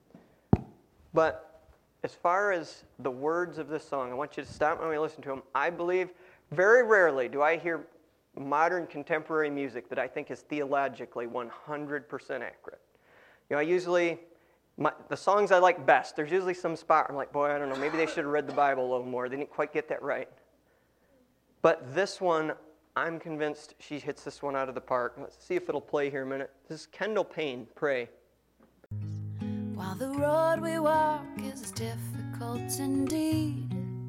But as far as the words of this song, I want you to stop when we listen to them. I believe very rarely do I hear modern contemporary music that I think is theologically 100% accurate. You know, I usually, the songs I like best, there's usually some spot where I'm like, boy, I don't know, maybe they should have read the Bible a little more. They didn't quite get that right. But this one, I'm convinced she hits this one out of the park. Let's see if it'll play here in a minute. This is Kendall Payne, Pray. While the road we walk is difficult indeed,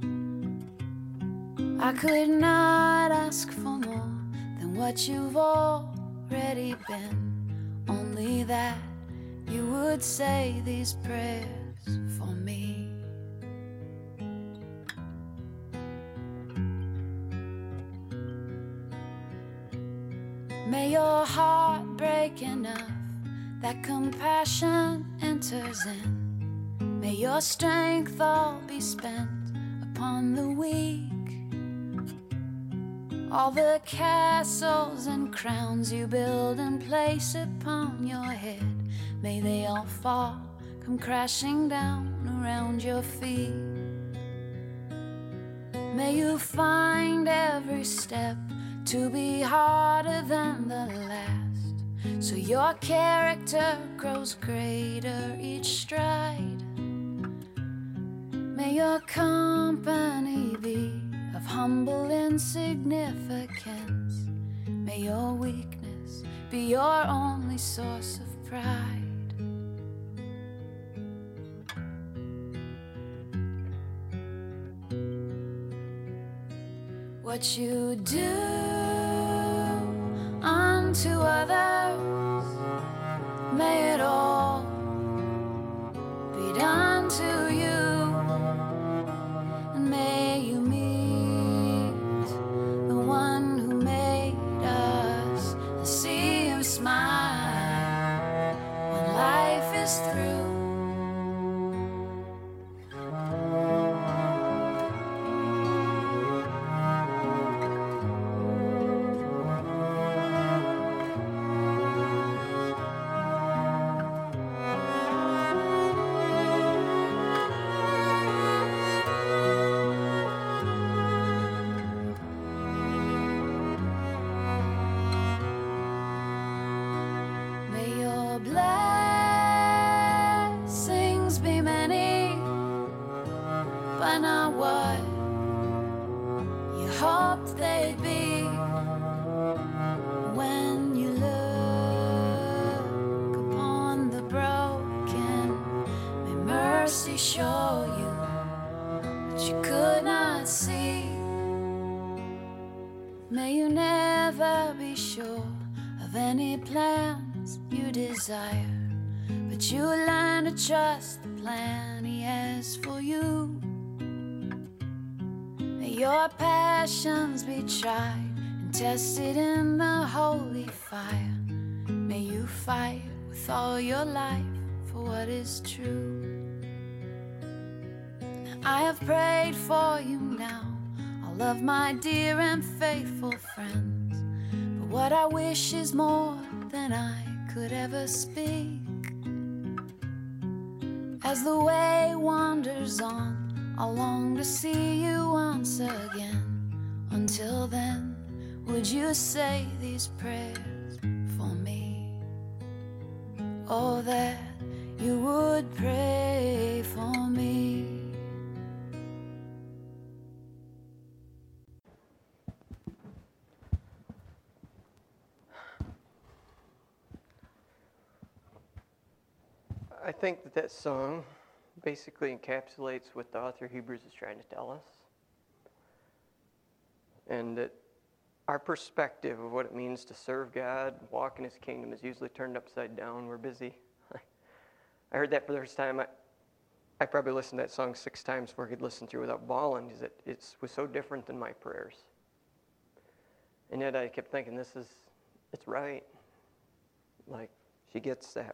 I could not ask for more than what you've already been. Only that you would say these prayers for me. May your heart break enough that compassion enters in. May your strength all be spent upon the weak. All the castles and crowns you build and place upon your head, may they all fall, come crashing down around your feet. May you find every step to be harder than the last, so your character grows greater each stride. May your company be of humble insignificance. May your weakness be your only source of pride. What you do unto others, may it all be done to you. And may you meet the one who made us and see him smile when life is through. Show you what you could not see. May you never be sure of any plans you desire, but you learn to trust the plan he has for you. May your passions be tried and tested in the holy fire. May you fight with all your life for what is true. I have prayed for you now, all of my dear and faithful friends. But what I wish is more than I could ever speak. As the way wanders on, I long to see you once again. Until then, would you say these prayers for me? Oh, that you would pray for me. I think that song basically encapsulates what the author of Hebrews is trying to tell us. And that our perspective of what it means to serve God, walk in His kingdom is usually turned upside down. We're busy. I heard that for the first time. I probably listened to that song 6 times before I could listen through without bawling, because it was so different than my prayers. And yet I kept thinking, it's right. Like, she gets that.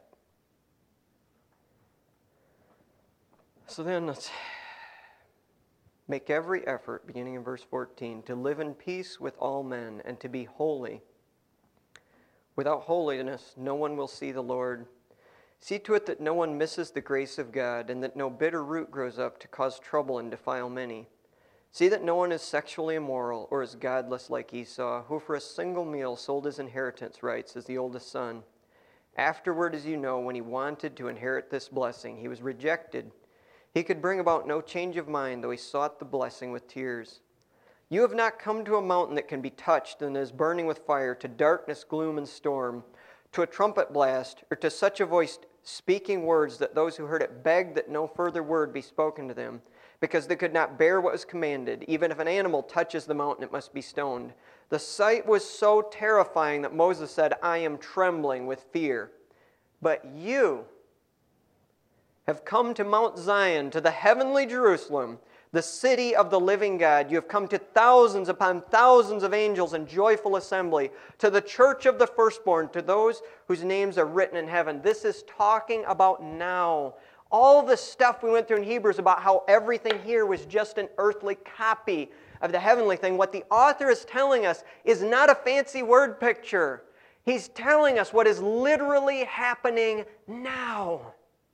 So then let's make every effort, beginning in verse 14, to live in peace with all men and to be holy. Without holiness, no one will see the Lord. See to it that no one misses the grace of God, and that no bitter root grows up to cause trouble and defile many. See that no one is sexually immoral or is godless like Esau, who for a single meal sold his inheritance rights as the oldest son. Afterward, as you know, when he wanted to inherit this blessing, he was rejected. He could bring about no change of mind, though he sought the blessing with tears. You have not come to a mountain that can be touched and is burning with fire, to darkness, gloom, and storm, to a trumpet blast, or to such a voice speaking words that those who heard it begged that no further word be spoken to them, because they could not bear what was commanded. Even if an animal touches the mountain, it must be stoned. The sight was so terrifying that Moses said, I am trembling with fear. But you have come to Mount Zion, to the heavenly Jerusalem, the city of the living God. You have come to thousands upon thousands of angels in joyful assembly, to the church of the firstborn, to those whose names are written in heaven. This is talking about now. All the stuff we went through in Hebrews about how everything here was just an earthly copy of the heavenly thing. What the author is telling us is not a fancy word picture. He's telling us what is literally happening now.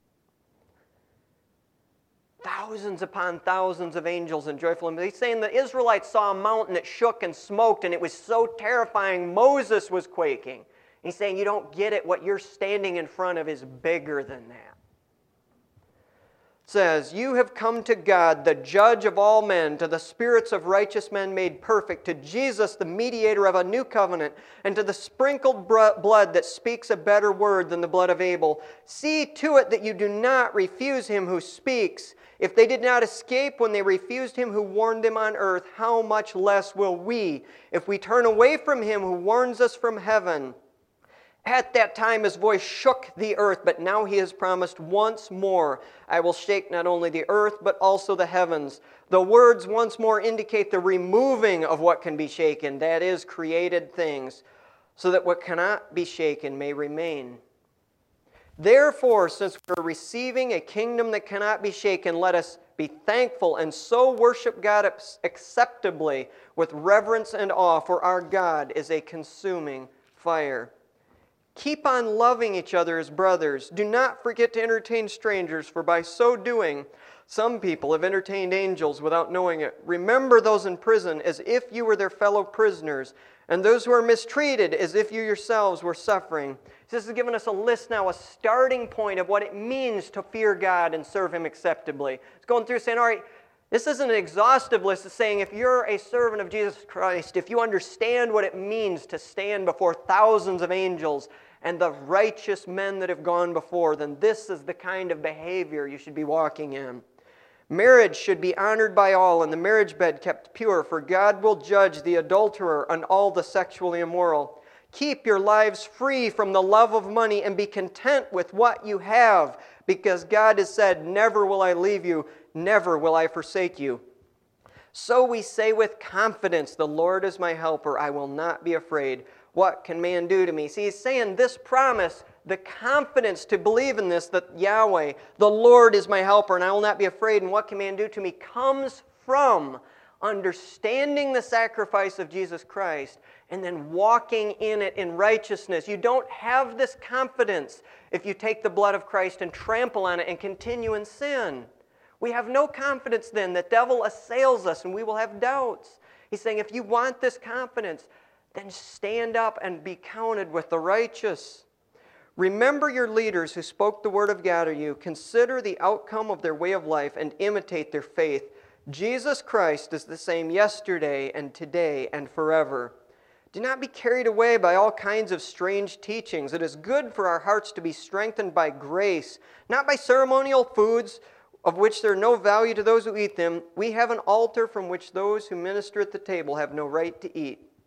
Thousands upon thousands of angels in joyful assembly. He's saying the Israelites saw a mountain that shook and smoked, and it was so terrifying Moses was quaking. He's saying you don't get it. What you're standing in front of is bigger than that. It says, you have come to God, the judge of all men, to the spirits of righteous men made perfect, to Jesus, the mediator of a new covenant, and to the sprinkled blood that speaks a better word than the blood of Abel. See to it that you do not refuse him who speaks. If they did not escape when they refused him who warned them on earth, how much less will we, if we turn away from him who warns us from heaven? At that time his voice shook the earth, but now he has promised once more, I will shake not only the earth, but also the heavens. The words once more indicate the removing of what can be shaken, that is, created things, so that what cannot be shaken may remain. Therefore, since we're receiving a kingdom that cannot be shaken, let us be thankful and so worship God acceptably with reverence and awe, for our God is a consuming fire. Keep on loving each other as brothers. Do not forget to entertain strangers, for by so doing, some people have entertained angels without knowing it. Remember those in prison as if you were their fellow prisoners, and those who are mistreated as if you yourselves were suffering. This has given us a list now, a starting point of what it means to fear God and serve Him acceptably. It's going through saying, all right, this isn't an exhaustive list. It's saying if you're a servant of Jesus Christ, if you understand what it means to stand before thousands of angels and the righteous men that have gone before, then this is the kind of behavior you should be walking in. Marriage should be honored by all and the marriage bed kept pure, for God will judge the adulterer and all the sexually immoral. Keep your lives free from the love of money and be content with what you have, because God has said, never will I leave you, never will I forsake you. So we say with confidence, the Lord is my helper, I will not be afraid. What can man do to me? See, he's saying this promise, the confidence to believe in this, that Yahweh, the Lord is my helper, and I will not be afraid, and what can man do to me, comes from understanding the sacrifice of Jesus Christ and then walking in it in righteousness. You don't have this confidence if you take the blood of Christ and trample on it and continue in sin. We have no confidence then. The devil assails us and we will have doubts. He's saying if you want this confidence, then stand up and be counted with the righteous. Remember your leaders who spoke the word of God to you. Consider the outcome of their way of life and imitate their faith. Jesus Christ is the same yesterday and today and forever. Do not be carried away by all kinds of strange teachings. It is good for our hearts to be strengthened by grace, not by ceremonial foods, of which there are no value to those who eat them. We have an altar from which those who minister at the table have no right to eat.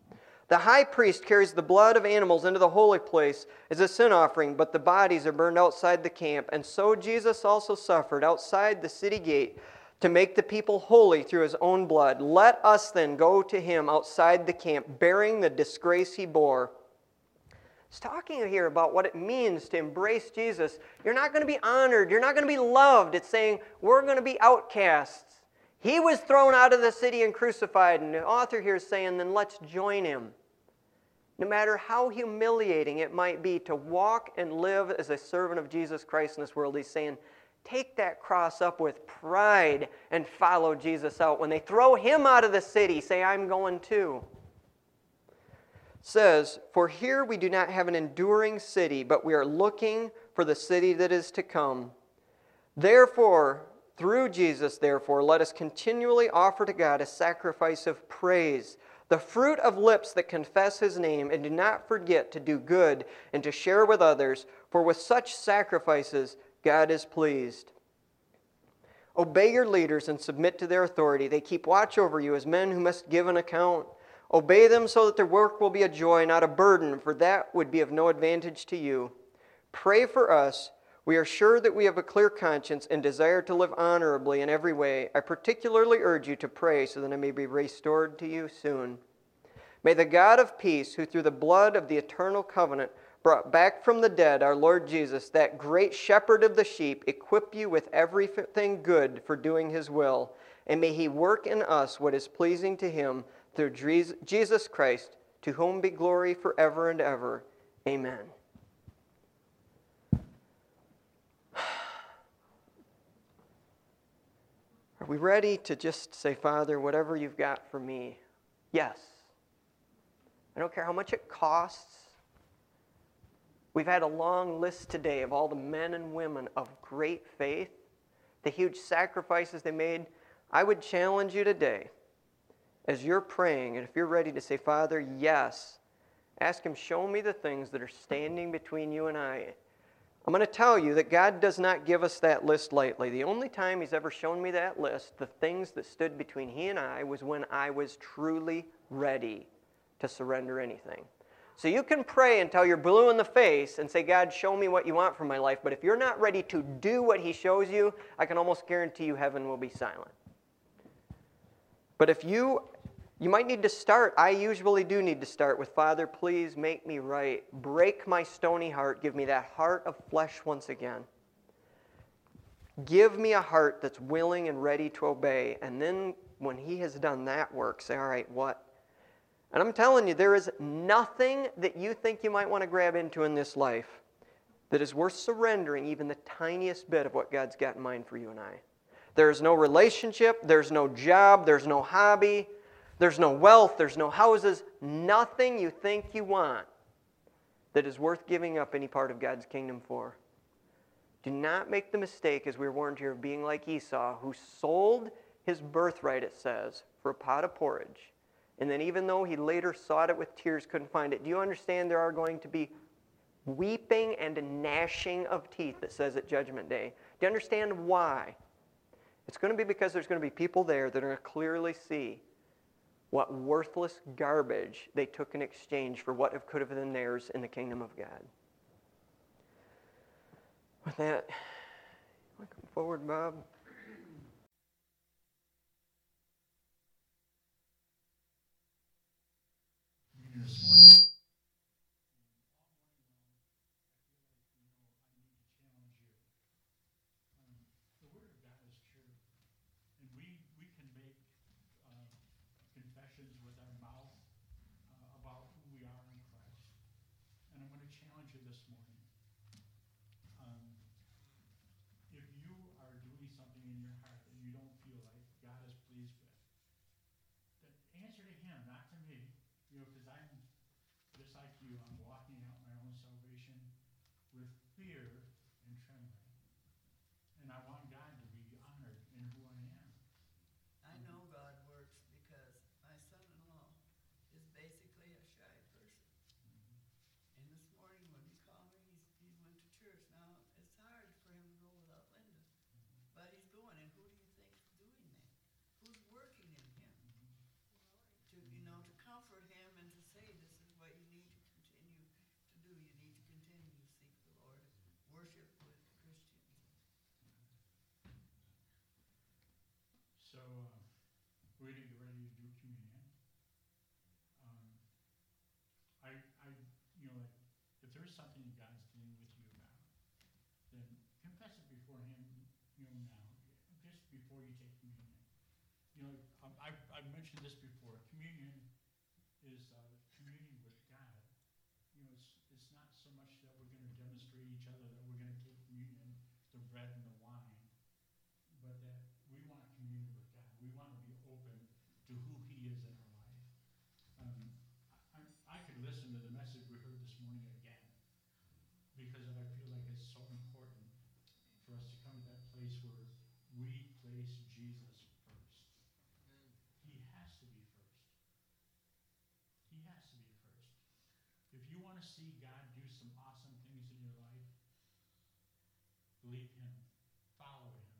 The high priest carries the blood of animals into the holy place as a sin offering, but the bodies are burned outside the camp. And so Jesus also suffered outside the city gate to make the people holy through his own blood. Let us then go to him outside the camp, bearing the disgrace he bore. It's talking here about what it means to embrace Jesus. You're not going to be honored. You're not going to be loved. It's saying we're going to be outcasts. He was thrown out of the city and crucified, and the author here is saying, then let's join him. No matter how humiliating it might be to walk and live as a servant of Jesus Christ in this world, he's saying, take that cross up with pride and follow Jesus out. When they throw him out of the city, say, I'm going too. It says, for here we do not have an enduring city, but we are looking for the city that is to come. Therefore, through Jesus, therefore, let us continually offer to God a sacrifice of praise, the fruit of lips that confess his name, and do not forget to do good and to share with others, for with such sacrifices God is pleased. Obey your leaders and submit to their authority. They keep watch over you as men who must give an account. Obey them so that their work will be a joy, not a burden, for that would be of no advantage to you. Pray for us. We are sure that we have a clear conscience and desire to live honorably in every way. I particularly urge you to pray so that I may be restored to you soon. May the God of peace, who through the blood of the eternal covenant brought back from the dead our Lord Jesus, that great shepherd of the sheep, equip you with everything good for doing his will. And may he work in us what is pleasing to him through Jesus Christ, to whom be glory forever and ever. Amen. Are we ready to just say, Father, whatever you've got for me? Yes. I don't care how much it costs. We've had a long list today of all the men and women of great faith, the huge sacrifices they made. I would challenge you today, as you're praying, and if you're ready to say, Father, yes, ask him, show me the things that are standing between you and I. I'm going to tell you that God does not give us that list lightly. The only time he's ever shown me that list, the things that stood between he and I, was when I was truly ready to surrender anything. So you can pray until you're blue in the face and say, God, show me what you want from my life. But if you're not ready to do what he shows you, I can almost guarantee you heaven will be silent. But if you might need to start, I usually do need to start with, Father, please make me right. Break my stony heart. Give me that heart of flesh once again. Give me a heart that's willing and ready to obey. And then when he has done that work, say, all right, what? And I'm telling you, there is nothing that you think you might want to grab into in this life that is worth surrendering even the tiniest bit of what God's got in mind for you and I. There's no relationship, there's no job, there's no hobby, there's no wealth, there's no houses, nothing you think you want that is worth giving up any part of God's kingdom for. Do not make the mistake, as we were warned here, of being like Esau, who sold his birthright, it says, for a pot of porridge. And then even though he later sought it with tears, couldn't find it. Do you understand there are going to be weeping and gnashing of teeth, it says at Judgment Day? Do you understand why? It's going to be because there's going to be people there that are going to clearly see what worthless garbage they took in exchange for what could have been theirs in the kingdom of God. With that, come forward, Bob. This morning. The Word of God is true, and we can make confessions with our mouth about who we are in Christ. And I'm going to challenge you this morning. If you are doing something in your heart that you don't feel like God is pleased with, then answer to him, not to me. Because I'm just like you, I'm walking out my own salvation with fear and trembling. And I want God to be honored in who I am. I know God works because my son-in-law is basically a shy person. And this morning when he called me, he went to church. Now, it's hard for him to go without Linda. But he's going, and who do you think is doing that? Who's working in him? To comfort him and to say, we're going to get ready to do communion. Like, if there's something that God's dealing with you about, then confess it before Him, now, just before you take communion. I've mentioned this before. Communion is communion with God. It's not so much that we're going to demonstrate each other that we're going to take communion, the bread and the wine, but that we want to commune with God. We want to be open to who He is in our life. I could listen to the message we heard this morning again, because I feel like it's so important for us to come to that place where we place Jesus first. He has to be first. He has to be first. If you want to see God do some awesome things in your life, believe Him. Follow Him.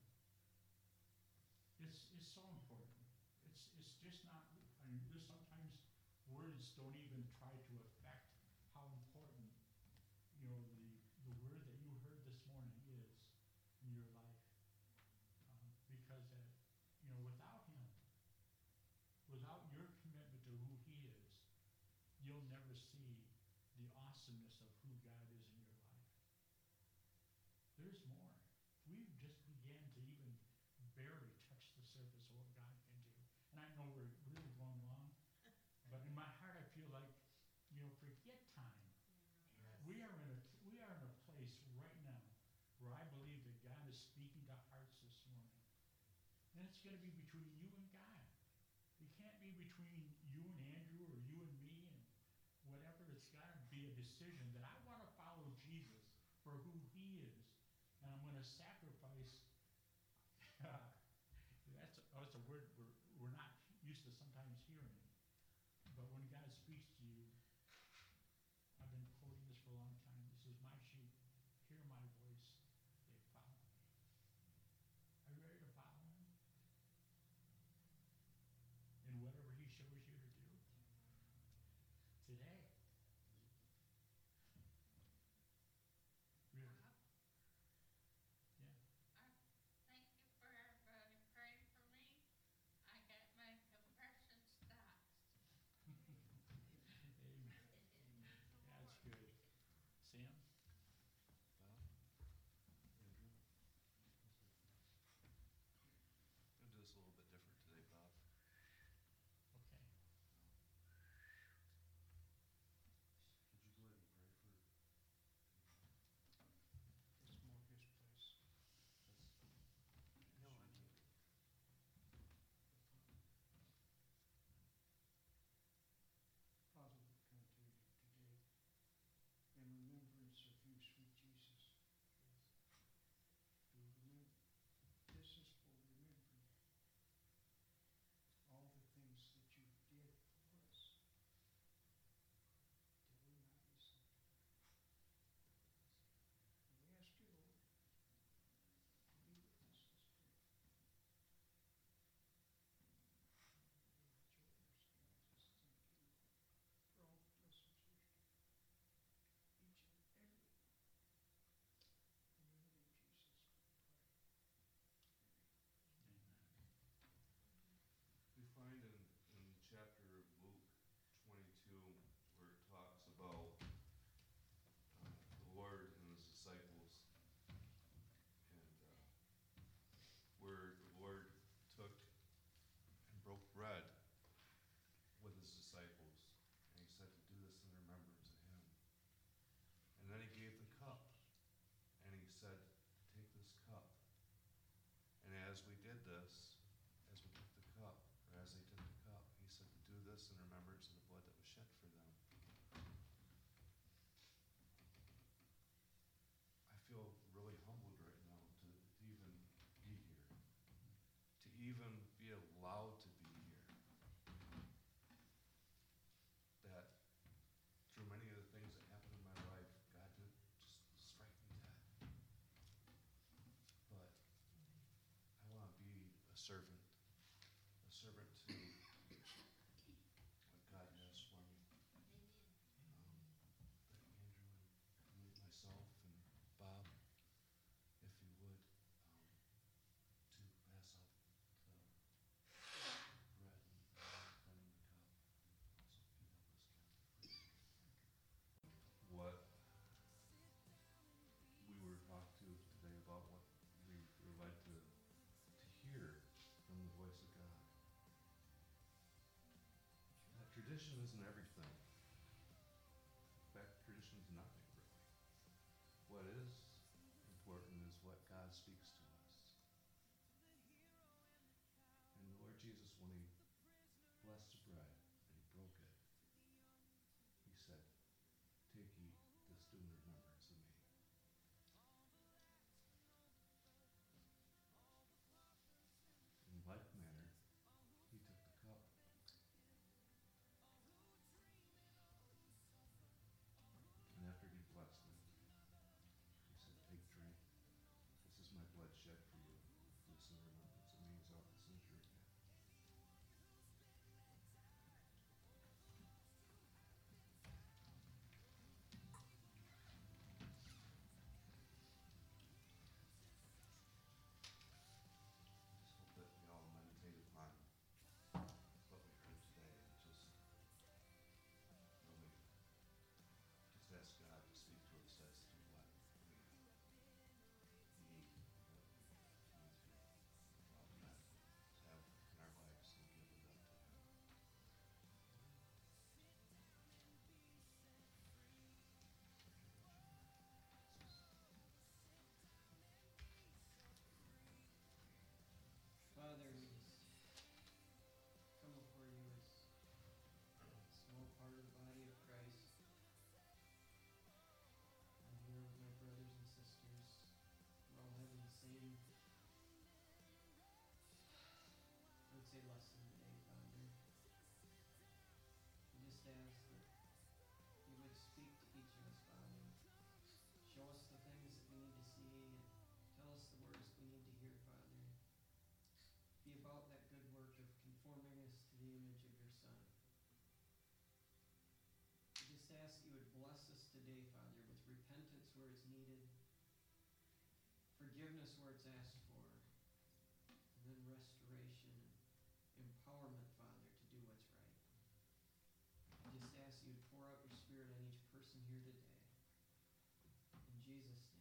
It's so important. It's just not, there's sometimes words don't even try to affect how important, the word that you heard this morning is in your life. Because, without Him, without your commitment to who He is, you'll never see the awesomeness of who God is in your life. There's more. We've just began to even barely touch the surface of what God can do. And I know we're really going long, but in my heart I feel like, forget time. Yes. We are in a place right now where I believe that God is speaking to hearts this morning. And it's going to be between you and God. It can't be between you and Andrew or you and me and whatever. It's got to be a decision that I want to follow Jesus for who He is. And I'm going to sacrifice. That's a word we're not used to sometimes hearing. But when God speaks to you, I've been quoting this for a long time. This is my sheep. Hear my voice. They follow me. Are you ready to follow Him? In whatever He shows you to do today. Really? Yeah. Thank you for everybody praying for me. I got my compression stopped. Amen. That's good. Sam? Bob? Andrew? I'm going to do this a little bit different today, Bob. Okay. Could you go ahead and pray for? It's more His place. No, I mean. Father, we come to you today in remembrance of you, sweet Jesus. This is for remembering all the things that you did for us. That we might be saved. And we ask you, Lord, to be with us this day. Just thank you for all the blessings you do. Each and every one. In the name of Jesus, we pray. Amen. We find in chapter of Luke 22 where it talks about the Lord and His disciples, and where the Lord took and broke bread with His disciples, and He said to do this in remembrance of Him. And then He gave the cup, and He said, take this cup. And as we did this, as we took the cup, or as they took the cup, He said to do this in remembrance of the blood that was shed for them. I feel really humbled right now to even be here, to even be allowed to be here. That through many of the things that happened in my life, God didn't just strike me dead. But I want to be a voice of God. That tradition isn't everything. In fact, tradition is nothing, really. What is important is what God speaks to us. And the Lord Jesus, when he blessed the bread and he broke it, he said, "Take, eat, this do in remembrance of me." In like manner, he took the cup. And after he blessed it, he said, "Take, drink. This is my blood shed for you. This in remembrance of me is all the sins you again." Just hope that we all meditate upon what we heard today and just really just ask God to speak to us as to what we need, what we need to have in our lives and give it up to Him. Father, we just come before you as a small part of the body of Christ. I'm here with my brothers and sisters. We're all having the same, I would say, lesson today, Father. We just ask that you would speak to each of us, Father. Show us the things that we need to see and tell us the words we need to hear, Father. Be about that good work of conforming us to the image of your Son. We just ask that you would bless us today, Father, with repentance where it's needed, forgiveness where it's asked for, and then restoration and empowerment, Father, to do what's right. I just ask you to pour out your Spirit on each person here today. In Jesus' name.